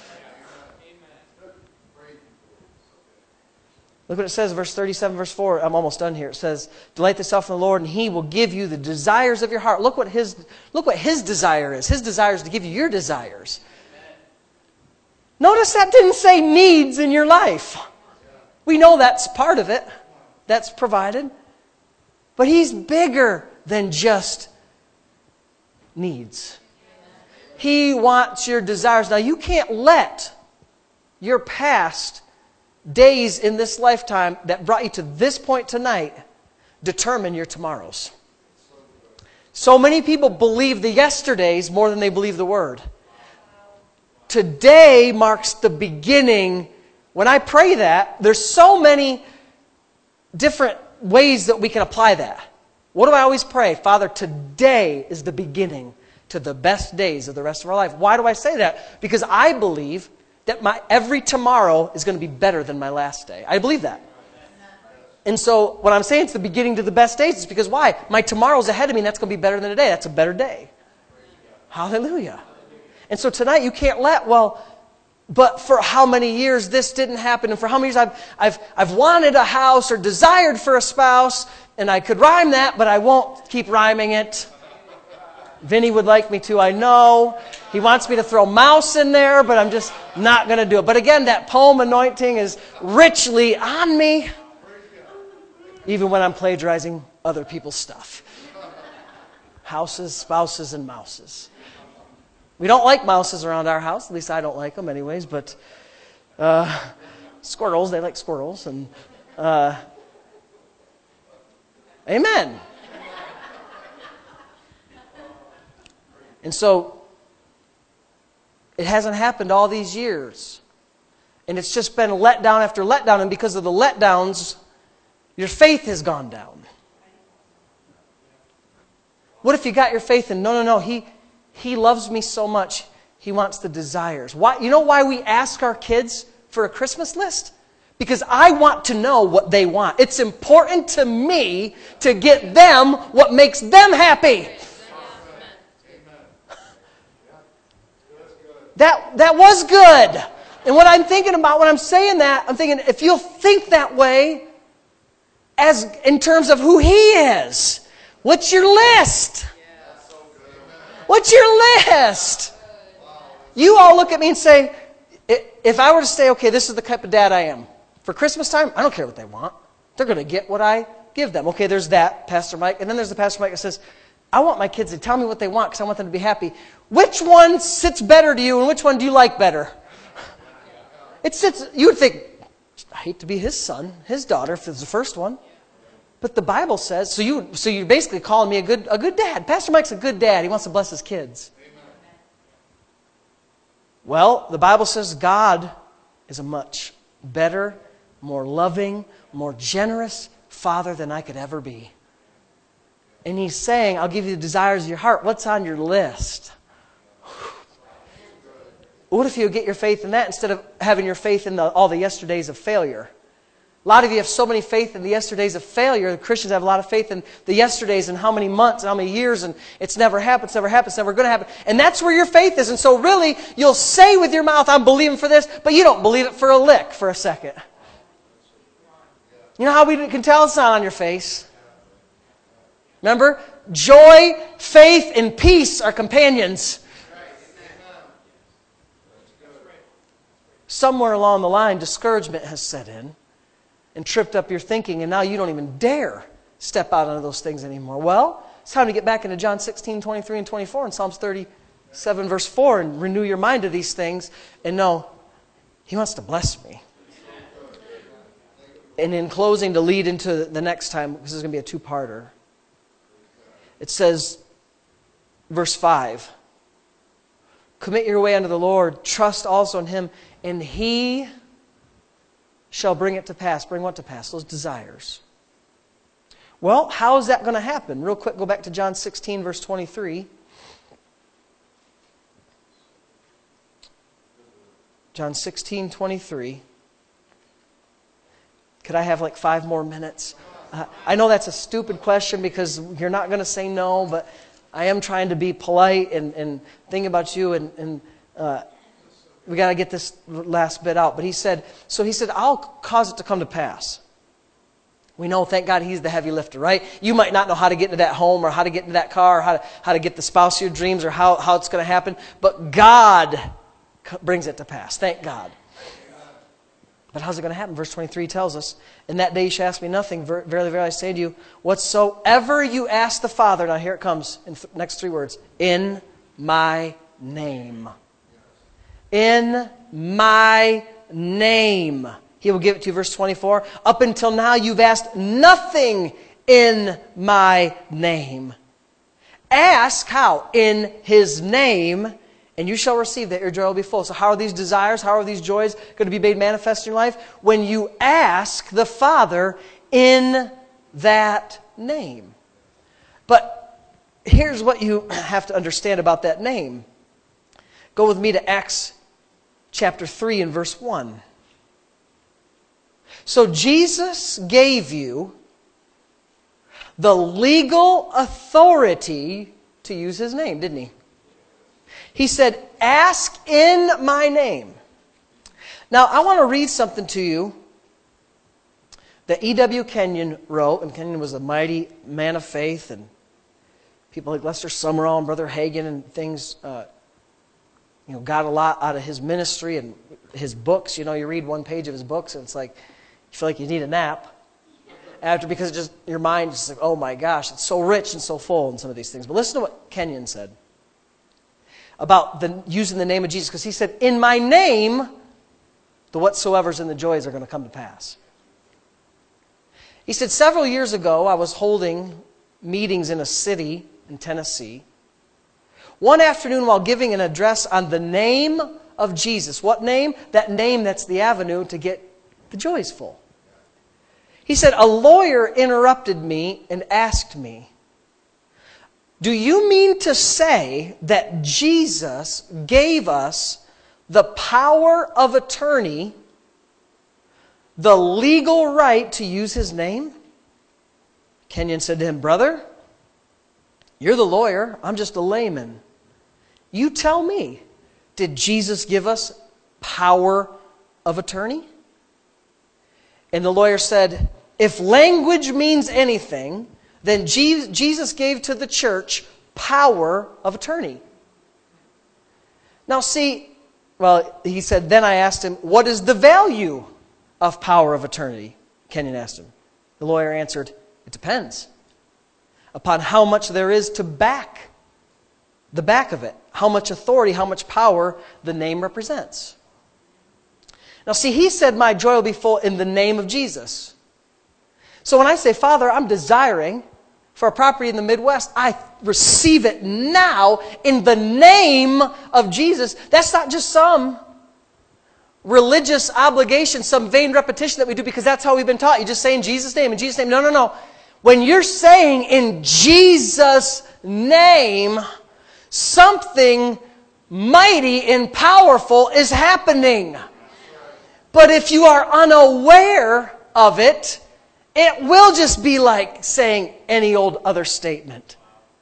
Look what it says, verse 37, verse 4. I'm almost done here. It says, delight thyself in the Lord, and He will give you the desires of your heart. Look what His desire is. His desire is to give you your desires. Notice that didn't say needs in your life. We know that's part of it. That's provided. But He's bigger than just needs. He wants your desires. Now, you can't let your past days in this lifetime that brought you to this point tonight determine your tomorrows. So many people believe the yesterdays more than they believe the Word. Today marks the beginning. When I pray that, there's so many different ways that we can apply that. What do I always pray? Father, today is the beginning to the best days of the rest of our life. Why do I say that? Because I believe that my every tomorrow is going to be better than my last day. I believe that. And so when I'm saying it's the beginning to the best days, it's because why? My tomorrow's ahead of me and that's going to be better than today. That's a better day. Hallelujah. And so tonight you can't let, but for how many years this didn't happen, and for how many years I've wanted a house or desired for a spouse, and I could rhyme that, but I won't keep rhyming it. Vinny would like me to, I know. He wants me to throw mouse in there, but I'm just not going to do it. But again, that poem anointing is richly on me, even when I'm plagiarizing other people's stuff. Houses, spouses, and mouses. We don't like mouses around our house. At least I don't like them anyways. But squirrels, they like squirrels. And amen. And so it hasn't happened all these years. And it's just been letdown after letdown. And because of the letdowns, your faith has gone down. What if you got your faith in, no, He loves me so much, He wants the desires. Why? You know why we ask our kids for a Christmas list? Because I want to know what they want. It's important to me to get them what makes them happy. That was good. And what I'm thinking about when I'm saying that, I'm thinking if you'll think that way as in terms of who He is, what's your list? What's your list? You all look at me and say, if I were to say, okay, this is the type of dad I am. For Christmas time, I don't care what they want. They're going to get what I give them. Okay, there's that, Pastor Mike. And then there's the Pastor Mike that says, I want my kids to tell me what they want because I want them to be happy. Which one sits better to you and which one do you like better? You would think, I hate to be his son, his daughter, if it's the first one. But the Bible says, so you're basically calling me a good dad. Pastor Mike's a good dad. He wants to bless his kids. Amen. Well, the Bible says God is a much better, more loving, more generous Father than I could ever be. And He's saying, I'll give you the desires of your heart. What's on your list? What if you get your faith in that instead of having your faith in all the yesterdays of failure? A lot of you have so many faith in the yesterdays of failure. The Christians have a lot of faith in the yesterdays and how many months and how many years and it's never happened, it's never happened, it's never going to happen. And that's where your faith is. And so really, you'll say with your mouth, I'm believing for this, but you don't believe it for a lick for a second. You know how we can tell it's not on your face? Remember? Joy, faith, and peace are companions. Somewhere along the line, discouragement has set in and tripped up your thinking, and now you don't even dare step out into those things anymore. Well, it's time to get back into John 16, 23, and 24, and Psalms 37, verse 4, and renew your mind to these things, and know He wants to bless me. And in closing, to lead into the next time, this is going to be a two-parter. It says, verse 5, commit your way unto the Lord, trust also in Him, and He shall bring it to pass. Bring what to pass? Those desires. Well, how is that going to happen? Real quick, go back to John 16, verse 23. John 16:23. Could I have like 5 more minutes? I know that's a stupid question because you're not going to say no, but I am trying to be polite and think about you, and we got to get this last bit out. But he said, I'll cause it to come to pass. We know, thank God, He's the heavy lifter, right? You might not know how to get into that home or how to get into that car or how to get the spouse of your dreams or how it's going to happen, but God brings it to pass. Thank God. But how's it going to happen? Verse 23 tells us, in that day you shall ask me nothing. Verily, verily, I say to you, whatsoever you ask the Father, now here it comes, in next 3 words, in my name. In my name. He will give it to you. Verse 24, up until now you've asked nothing in my name. Ask how? In His name, and you shall receive that your joy will be full. So how are these desires, how are these joys going to be made manifest in your life? When you ask the Father in that name. But here's what you have to understand about that name. Go with me to Acts chapter 3 and verse 1. So Jesus gave you the legal authority to use His name, didn't He? He said, ask in my name. Now, I want to read something to you that E.W. Kenyon wrote, and Kenyon was a mighty man of faith, and people like Lester Sumrall and Brother Hagin and things, got a lot out of his ministry and his books. You read one page of his books, and it's like, you feel like you need a nap after, because just your mind is like, oh my gosh, it's so rich and so full in some of these things. But listen to what Kenyon said about using the name of Jesus, because he said, in my name, the whatsoevers and the joys are going to come to pass. He said, several years ago, I was holding meetings in a city in Tennessee. One afternoon, while giving an address on the name of Jesus. What name? That name that's the avenue to get the joys full. He said, a lawyer interrupted me and asked me, do you mean to say that Jesus gave us the power of attorney, the legal right to use His name? Kenyon said to him, brother, you're the lawyer, I'm just a layman. You tell me, did Jesus give us power of attorney? And the lawyer said, if language means anything, then Jesus gave to the church power of attorney. Now he said, then I asked him, what is the value of power of attorney? Kenyon asked him. The lawyer answered, it depends upon how much there is to back the back of it. How much authority, how much power the name represents. Now he said, my joy will be full in the name of Jesus. So when I say, Father, I'm desiring for a property in the Midwest, I receive it now in the name of Jesus. That's not just some religious obligation, some vain repetition that we do because that's how we've been taught. You just say in Jesus' name, in Jesus' name. No. When you're saying in Jesus' name, something mighty and powerful is happening. But if you are unaware of it, it will just be like saying any old other statement.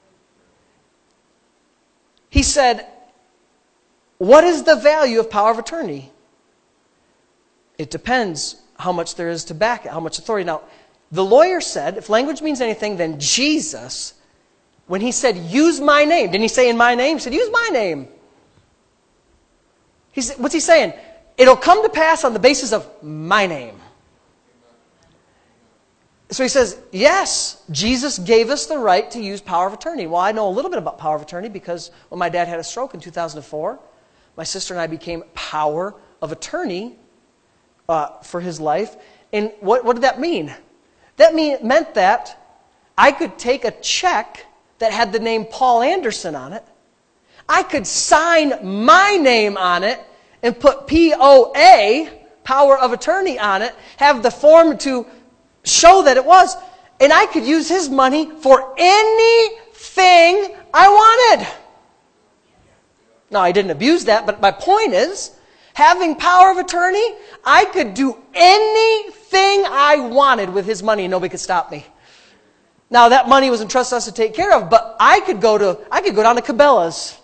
He said, what is the value of power of attorney? It depends how much there is to back it, how much authority. Now, the lawyer said, if language means anything, then Jesus, when He said, use my name, didn't He say in my name? He said, use my name. What's He saying? It'll come to pass on the basis of my name. So He says, yes, Jesus gave us the right to use power of attorney. Well, I know a little bit about power of attorney because when my dad had a stroke in 2004, my sister and I became power of attorney for his life. And what did that mean? That meant that I could take a check that had the name Paul Anderson on it. I could sign my name on it and put POA, power of attorney, on it, have the form to show that it was, and I could use his money for anything I wanted. Now, I didn't abuse that, but my point is, Having power of attorney, I could do anything I wanted with his money and nobody could stop me. Now that money was entrusted to us to take care of, but I could go down to Cabela's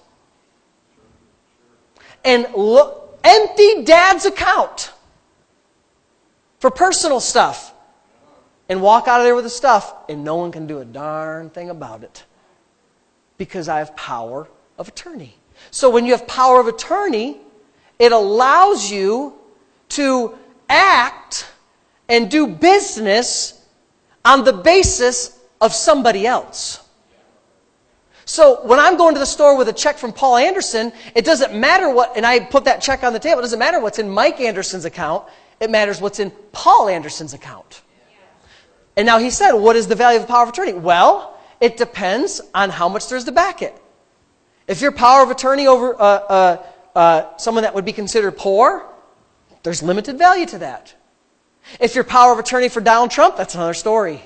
and empty Dad's account for personal stuff and walk out of there with the stuff and no one can do a darn thing about it because I have power of attorney. So when you have power of attorney, it allows you to act and do business on the basis of somebody else. So when I'm going to the store with a check from Paul Anderson, it doesn't matter what, and I put that check on the table, it doesn't matter what's in Mike Anderson's account, it matters what's in Paul Anderson's account. And now he said, what is the value of power of attorney? Well, it depends on how much there's to back it. If you're power of attorney over someone that would be considered poor, there's limited value to that. If you're power of attorney for Donald Trump, that's another story.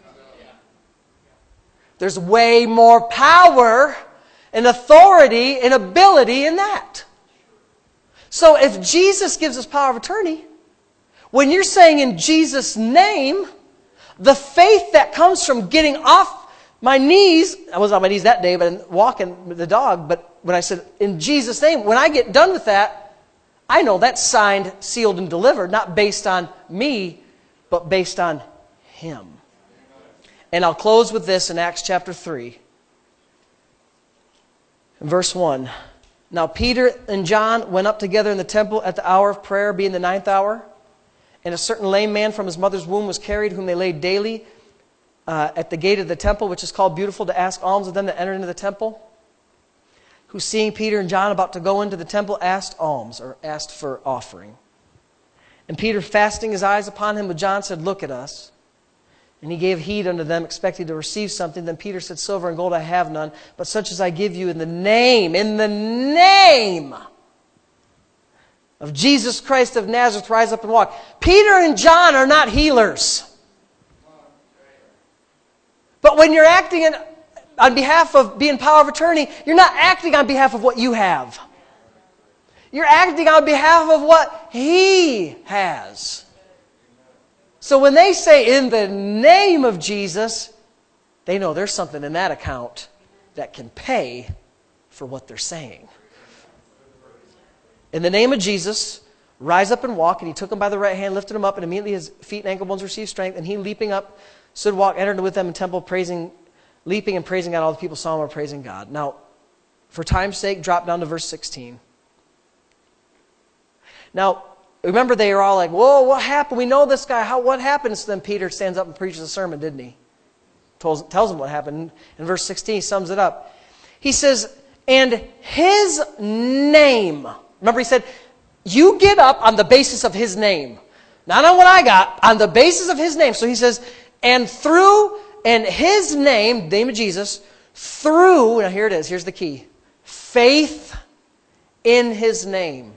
There's way more power and authority and ability in that. So if Jesus gives us power of attorney, when you're saying in Jesus' name, the faith that comes from getting off my knees, I wasn't on my knees that day, but walking with the dog, but when I said in Jesus' name, when I get done with that, I know that's signed, sealed, and delivered, not based on me, but based on Him. And I'll close with this in Acts chapter 3. Verse 1. Now Peter and John went up together in the temple at the hour of prayer, being the 9th hour. And a certain lame man from his mother's womb was carried, whom they laid daily at the gate of the temple, which is called Beautiful, to ask alms of them that entered into the temple. Who, seeing Peter and John about to go into the temple, asked alms, or asked for offering. And Peter, fastening his eyes upon him with John, said, Look at us. And he gave heed unto them, expecting to receive something. Then Peter said, Silver and gold I have none, but such as I give you in the name of Jesus Christ of Nazareth, rise up and walk. Peter and John are not healers. But when you're acting on behalf of being power of attorney, you're not acting on behalf of what you have. You're acting on behalf of what He has. So when they say, in the name of Jesus, they know there's something in that account that can pay for what they're saying. In the name of Jesus, rise up and walk. And he took him by the right hand, lifted him up, and immediately his feet and ankle bones received strength. And he, leaping up, stood, walked, entered with them in the temple, leaping and praising God. All the people saw him and were praising God. Now, for time's sake, drop down to verse 16. Now, remember, they are all like, whoa, what happened? We know this guy. What happened? So then Peter stands up and preaches a sermon, didn't he? Tells them what happened. In verse 16, he sums it up. He says, and his name. Remember, he said, you get up on the basis of his name. Not on what I got, on the basis of his name. So he says, and his name, the name of Jesus, through, now here it is, here's the key, faith in his name.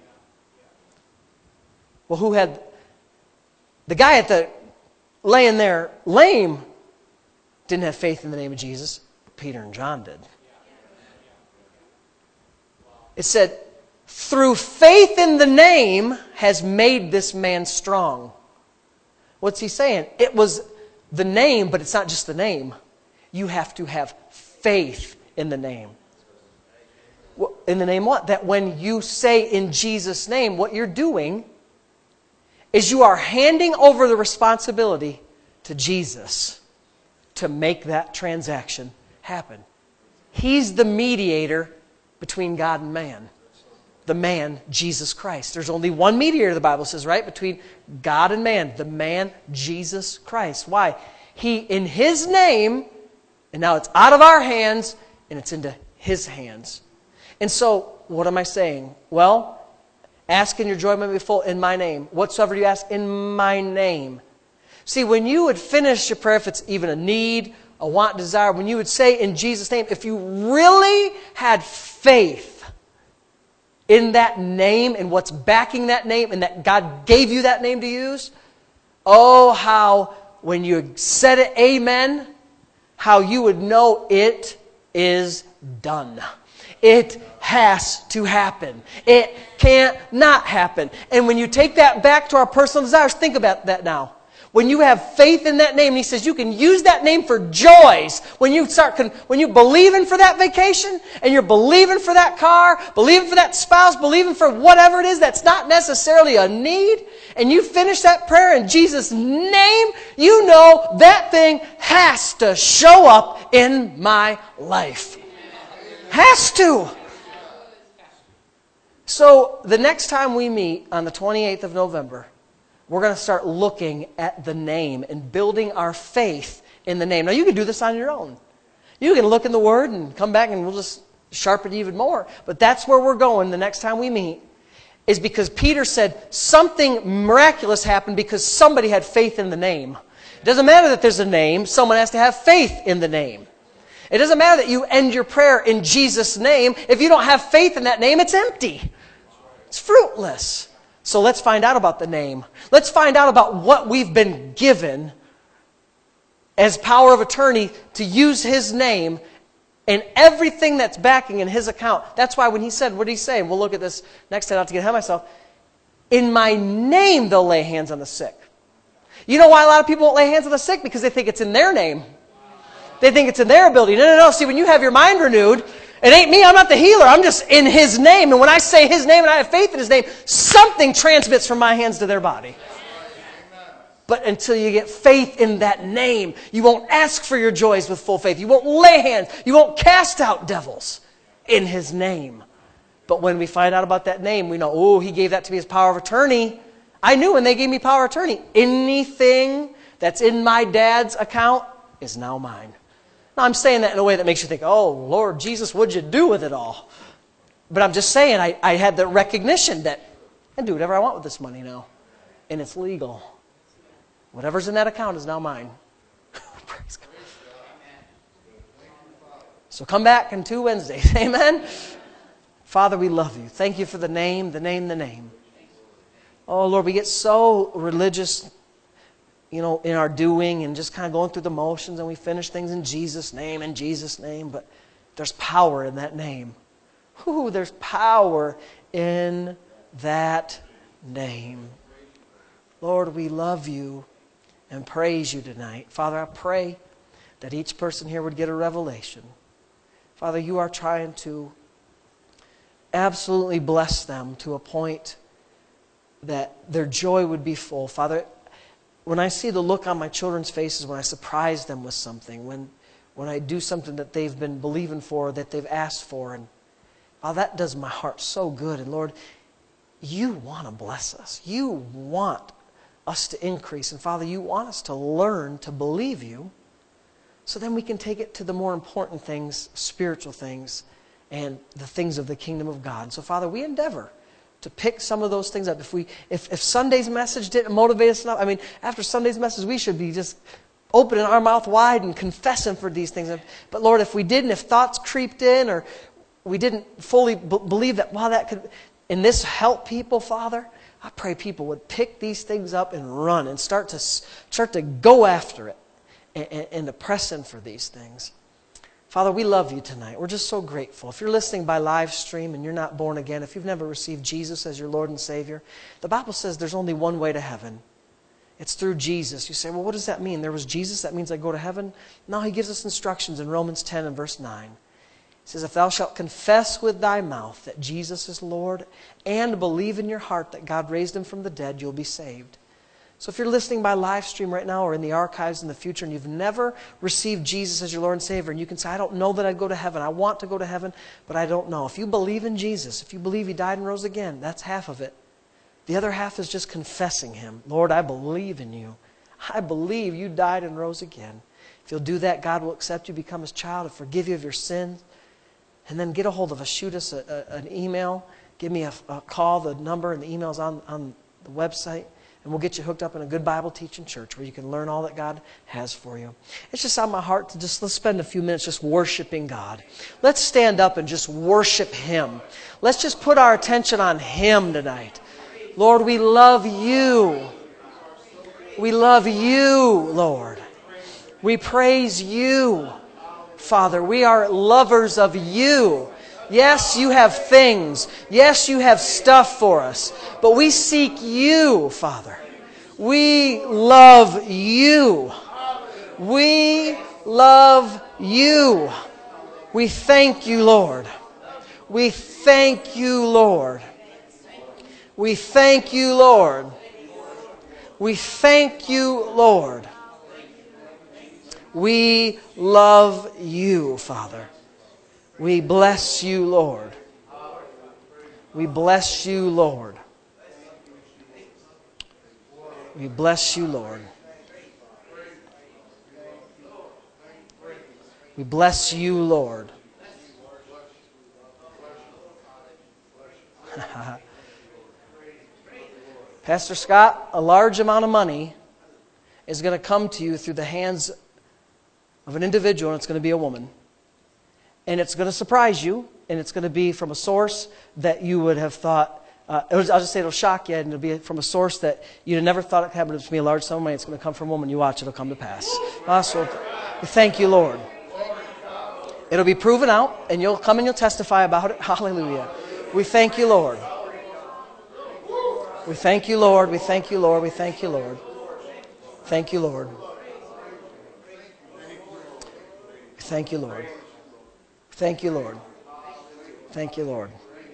Well, who had, the guy laying there lame didn't have faith in the name of Jesus. Peter and John did. It said, through faith in the name has made this man strong. What's he saying? It was the name, but it's not just the name. You have to have faith in the name. In the name what? That when you say in Jesus' name, what you're doing is you are handing over the responsibility to Jesus to make that transaction happen. He's the mediator between God and man. The man, Jesus Christ. There's only one mediator, the Bible says, right? Between God and man. The man, Jesus Christ. Why? He, in His name, and now it's out of our hands, and it's into His hands. And so, what am I saying? Well, ask and your joy may be full in my name. Whatsoever you ask in my name. See, when you would finish your prayer, if it's even a need, a want, desire, when you would say in Jesus' name, if you really had faith in that name and what's backing that name and that God gave you that name to use, oh, how when you said it, amen, how you would know it is done. It has to happen. It can't not happen. And when you take that back to our personal desires, think about that now. When you have faith in that name, he says you can use that name for joys. When you believing for that vacation, and you're believing for that car, believing for that spouse, believing for whatever it is that's not necessarily a need, and you finish that prayer in Jesus' name, you know that thing has to show up in my life. Has to. So the next time we meet on the 28th of November, we're going to start looking at the name and building our faith in the name. Now, you can do this on your own. You can look in the Word and come back and we'll just sharpen it even more. But that's where we're going the next time we meet, is because Peter said something miraculous happened because somebody had faith in the name. It doesn't matter that there's a name. Someone has to have faith in the name. It doesn't matter that you end your prayer in Jesus' name. If you don't have faith in that name, it's empty. It's fruitless. So let's find out about the name. Let's find out about what we've been given as power of attorney to use His name and everything that's backing in His account. That's why when He said, what did He say? We'll look at this next time, not to get ahead of myself. In my name they'll lay hands on the sick. You know why a lot of people won't lay hands on the sick? Because they think it's in their name. They think it's in their ability. No. See, when you have your mind renewed, it ain't me, I'm not the healer, I'm just in His name. And when I say His name and I have faith in His name, something transmits from my hands to their body. But until you get faith in that name, you won't ask for your joys with full faith. You won't lay hands. You won't cast out devils in His name. But when we find out about that name, we know, oh, He gave that to me as power of attorney. I knew when they gave me power of attorney, anything that's in my dad's account is now mine. Now, I'm saying that in a way that makes you think, oh, Lord Jesus, what'd you do with it all? But I'm just saying I had the recognition that I can do whatever I want with this money now. And it's legal. Whatever's in that account is now mine. Praise God. So come back in 2 Wednesdays. Amen? Father, we love You. Thank You for the name, the name, the name. Oh, Lord, we get so religious, in our doing and just kind of going through the motions, and we finish things in Jesus' name, but there's power in that name. Ooh, there's power in that name. Lord, we love You and praise You tonight. Father, I pray that each person here would get a revelation. Father, You are trying to absolutely bless them to a point that their joy would be full. Father, when I see the look on my children's faces when I surprise them with something, when I do something that they've been believing for, that they've asked for, and that does my heart so good. And Lord, You want to bless us. You want us to increase. And Father, You want us to learn to believe You so then we can take it to the more important things, spiritual things, and the things of the kingdom of God. So Father, we endeavor to pick some of those things up. If Sunday's message didn't motivate us enough, after Sunday's message, we should be just opening our mouth wide and confessing for these things. But Lord, if we didn't, if thoughts creeped in, or we didn't fully believe that, that could, and this help people, Father, I pray people would pick these things up and run and start to go after it and to press in for these things. Father, we love You tonight. We're just so grateful. If you're listening by live stream and you're not born again, if you've never received Jesus as your Lord and Savior, the Bible says there's only one way to heaven. It's through Jesus. You say, well, what does that mean? There was Jesus, that means I go to heaven? No, He gives us instructions in Romans 10 and verse 9. He says, if thou shalt confess with thy mouth that Jesus is Lord and believe in your heart that God raised Him from the dead, you'll be saved. So if you're listening by live stream right now or in the archives in the future and you've never received Jesus as your Lord and Savior, and you can say, I don't know that I'd go to heaven. I want to go to heaven, but I don't know. If you believe in Jesus, if you believe He died and rose again, that's half of it. The other half is just confessing Him. Lord, I believe in You. I believe You died and rose again. If you'll do that, God will accept you, become His child, and forgive you of your sins. And then get a hold of us. Shoot us an email. Give me a call. The number and the email is on the website. And we'll get you hooked up in a good Bible teaching church where you can learn all that God has for you. It's just on my heart to let's spend a few minutes just worshiping God. Let's stand up and just worship Him. Let's just put our attention on Him tonight. Lord, we love You. We love You, Lord. We praise You, Father. We are lovers of You. Yes, you have things. Yes, you have stuff for us. But we seek you, Father. We love you. We love you. We thank you, Lord. We thank you, Lord. We thank you, Lord. We thank you, Lord. We love you, Father. We bless you, Lord. We bless you, Lord. We bless you, Lord. We bless you, Lord. Pastor Scott, a large amount of money is going to come to you through the hands of an individual, and it's going to be a woman. And it's going to surprise you, and it's going to be from a source that you would have thought, I'll just say it'll shock you, and it'll be from a source that you'd have never thought it could happen. It's going to be a large sum of money. It's going to come from a woman. You watch, it'll come to pass. So, we thank you, Lord. It'll be proven out, and you'll come and you'll testify about it. Hallelujah. We thank you, Lord. We thank you, Lord. We thank you, Lord. We thank you, Lord. Thank you, Lord. Thank you, Lord. Thank you, Lord. Thank you, Lord.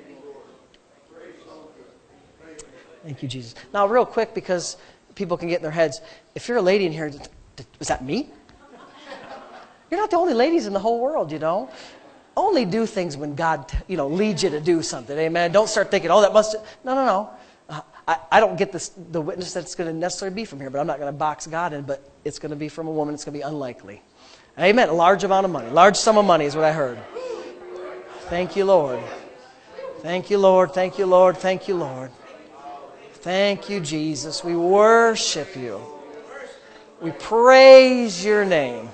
Thank you, Jesus. Now, real quick, because people can get in their heads, if you're a lady in here, was that me? You're not the only ladies in the whole world, you know. Only do things when God, leads you to do something. Amen. Don't start thinking, that must... No. I don't get the witness that it's going to necessarily be from here, but I'm not going to box God in, but it's going to be from a woman. It's going to be unlikely. Amen. A large amount of money. Large sum of money is what I heard. Thank you, Lord. Thank you, Lord. Thank you, Lord. Thank you, Lord. Thank you, Jesus. We worship you. We praise your name.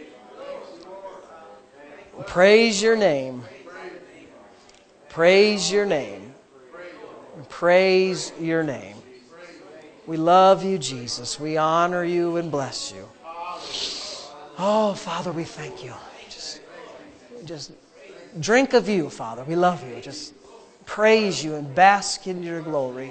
Praise your name. Praise your name. Praise your name. We love you, Jesus. We honor you and bless you. Oh, Father, we thank you. Just drink of you, Father. We love you. Just praise you and bask in your glory.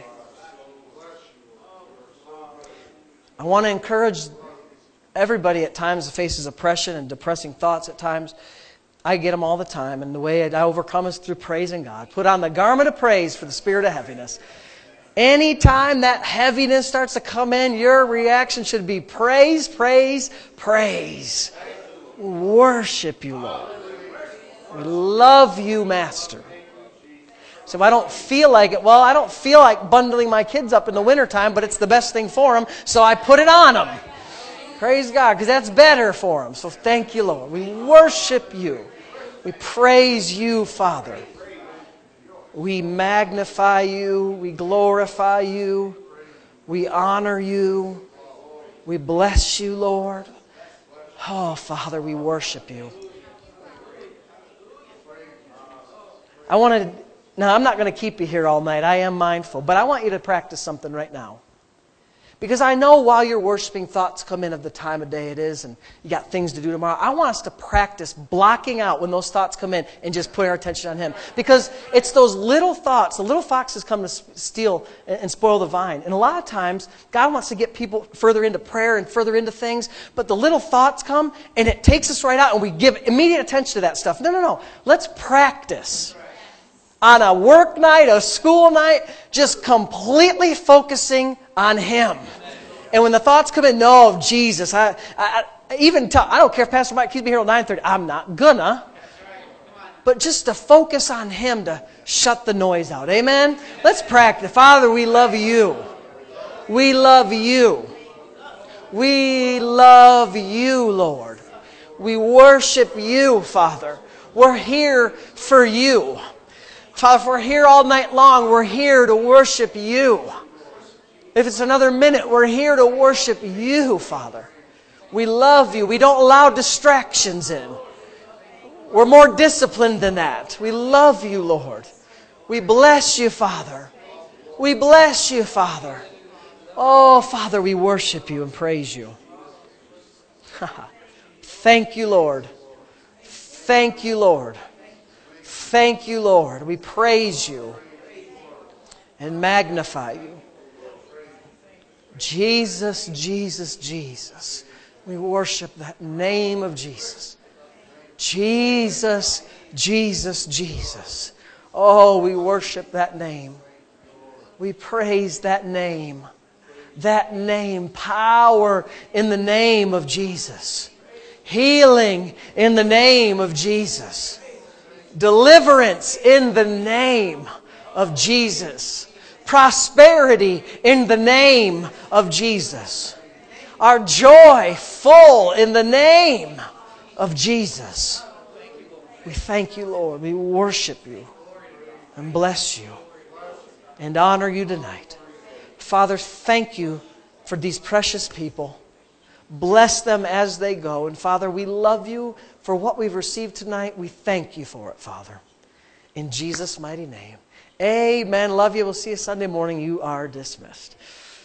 I want to encourage everybody at times that faces oppression and depressing thoughts at times. I get them all the time, and the way I overcome is through praising God. Put on the garment of praise for the spirit of heaviness. Anytime that heaviness starts to come in, your reaction should be praise, praise, praise. Worship you, Lord. We love you, Master. So if I don't feel like it, I don't feel like bundling my kids up in the wintertime, but it's the best thing for them, so I put it on them. Praise God, because that's better for them. So thank you, Lord. We worship you. We praise you, Father. We magnify you. We glorify you. We honor you. We bless you, Lord. Oh, Father, we worship you. Now, I'm not going to keep you here all night. I am mindful. But I want you to practice something right now. Because I know while you're worshiping, thoughts come in of the time of day it is, and you got things to do tomorrow. I want us to practice blocking out when those thoughts come in and just putting our attention on Him. Because it's those little thoughts. The little foxes come to steal and spoil the vine. And a lot of times, God wants to get people further into prayer and further into things. But the little thoughts come, and it takes us right out, and we give immediate attention to that stuff. No. Let's practice. On a work night, a school night, just completely focusing on Him. And when the thoughts come in, no, Jesus. I don't care if Pastor Mike keeps me here till 9:30. I'm not gonna. But just to focus on Him to shut the noise out. Amen? Let's practice. Father, we love you. We love you. We love you, Lord. We worship you, Father. We're here for you. Father, if we're here all night long, we're here to worship you. If it's another minute, we're here to worship you, Father. We love you. We don't allow distractions in. We're more disciplined than that. We love you, Lord. We bless you, Father. We bless you, Father. Oh, Father, we worship you and praise you. Thank you, Lord. Thank you, Lord. Thank you, Lord. We praise you and magnify you. Jesus, Jesus, Jesus. We worship that name of Jesus. Jesus, Jesus, Jesus. Oh, we worship that name. We praise that name. That name, power in the name of Jesus. Healing in the name of Jesus. Deliverance in the name of Jesus. Prosperity in the name of Jesus. Our joy full in the name of Jesus. We thank you, Lord. We worship you and bless you and honor you tonight. Father, thank you for these precious people. Bless them as they go. And Father, we love you for what we've received tonight. We thank you for it, Father. In Jesus' mighty name. Amen. Love you. We'll see you Sunday morning. You are dismissed.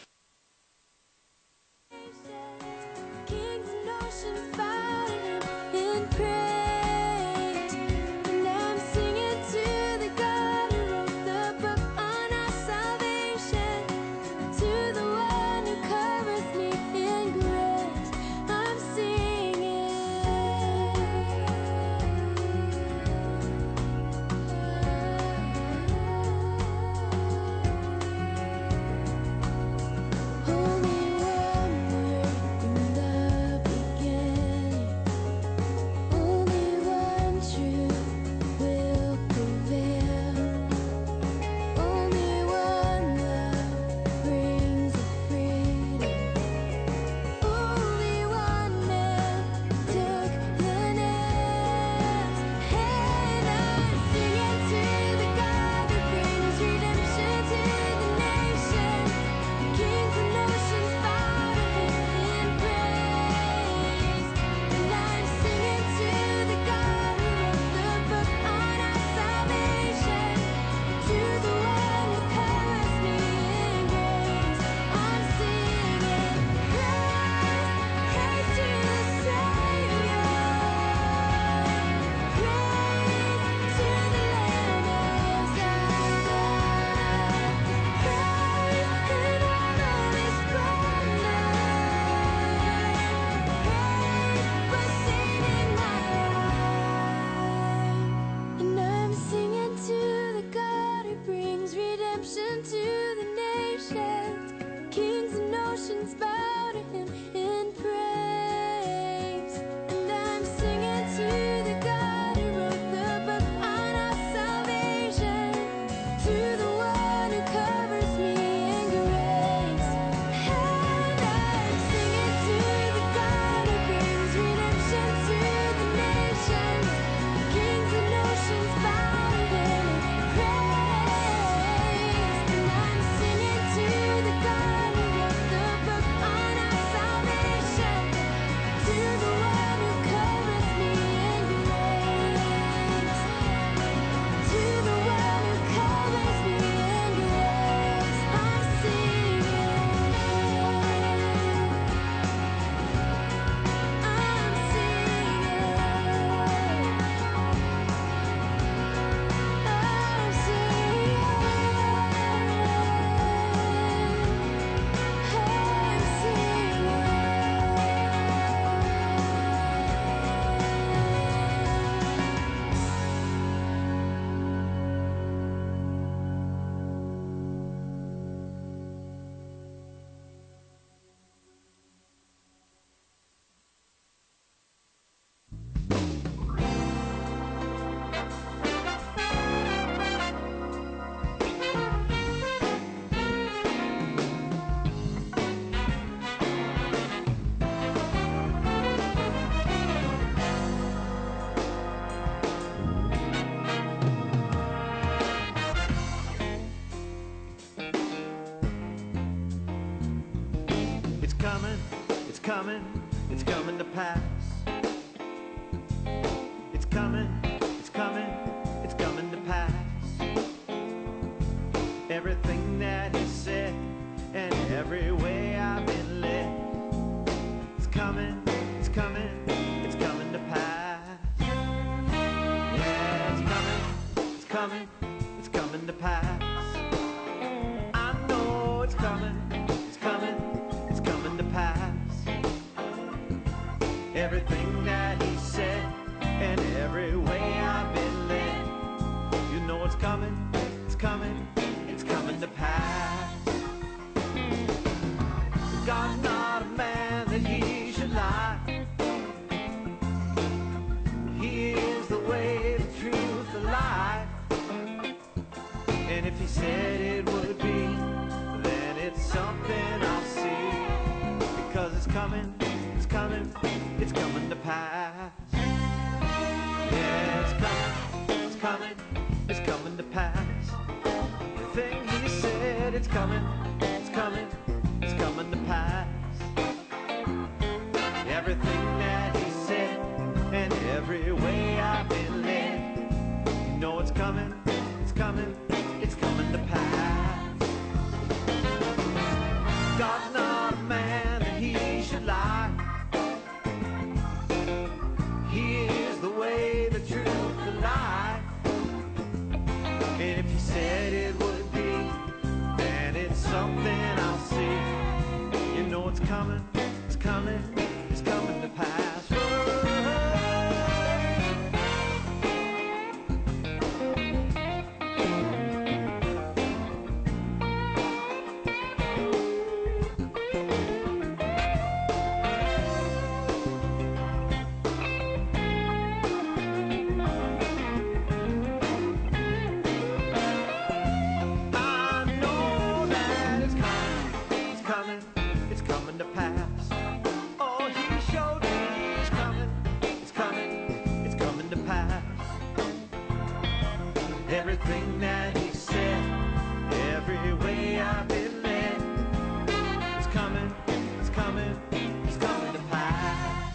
It's coming to pass. It's coming to pass. Everything that he said and every way I've been led, it's coming to pass. Yeah, it's coming coming, it's coming to pass. I know it's coming, it's coming, it's coming to pass. Everything that he said and every way I've been led, you know it's coming, it's coming, it's coming to pass. God's not a man that he should lie. He is the way, the truth, the life. And if he said it would be, then it's something I'll see. Because it's coming, it's coming, it's coming to pass. Yeah, it's coming, it's coming to pass. The thing he said, it's coming, it's coming, it's coming to pass. Everything that he said and every way I've been led, you know it's coming, it's coming, it's coming to pass. God's not a man that he should lie. He is the way, the truth, the life. And if he said it would be, then it's something I'll see. You know it's coming, it's coming, it's coming to pass. It's coming to pass. Oh, he showed me it's coming, it's coming, it's coming to pass. Everything that he said, every way I've been led, it's coming, it's coming, it's coming to pass.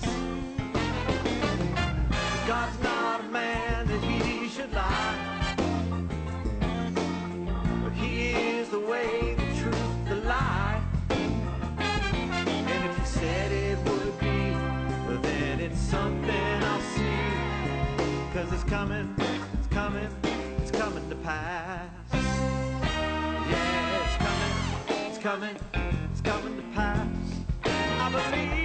God's not a man that he should lie, but he is the way, the truth, the life. Said it would be, but then it's something I'll see. Cause it's coming, it's coming, it's coming to pass. Yeah, it's coming, it's coming, it's coming to pass. I believe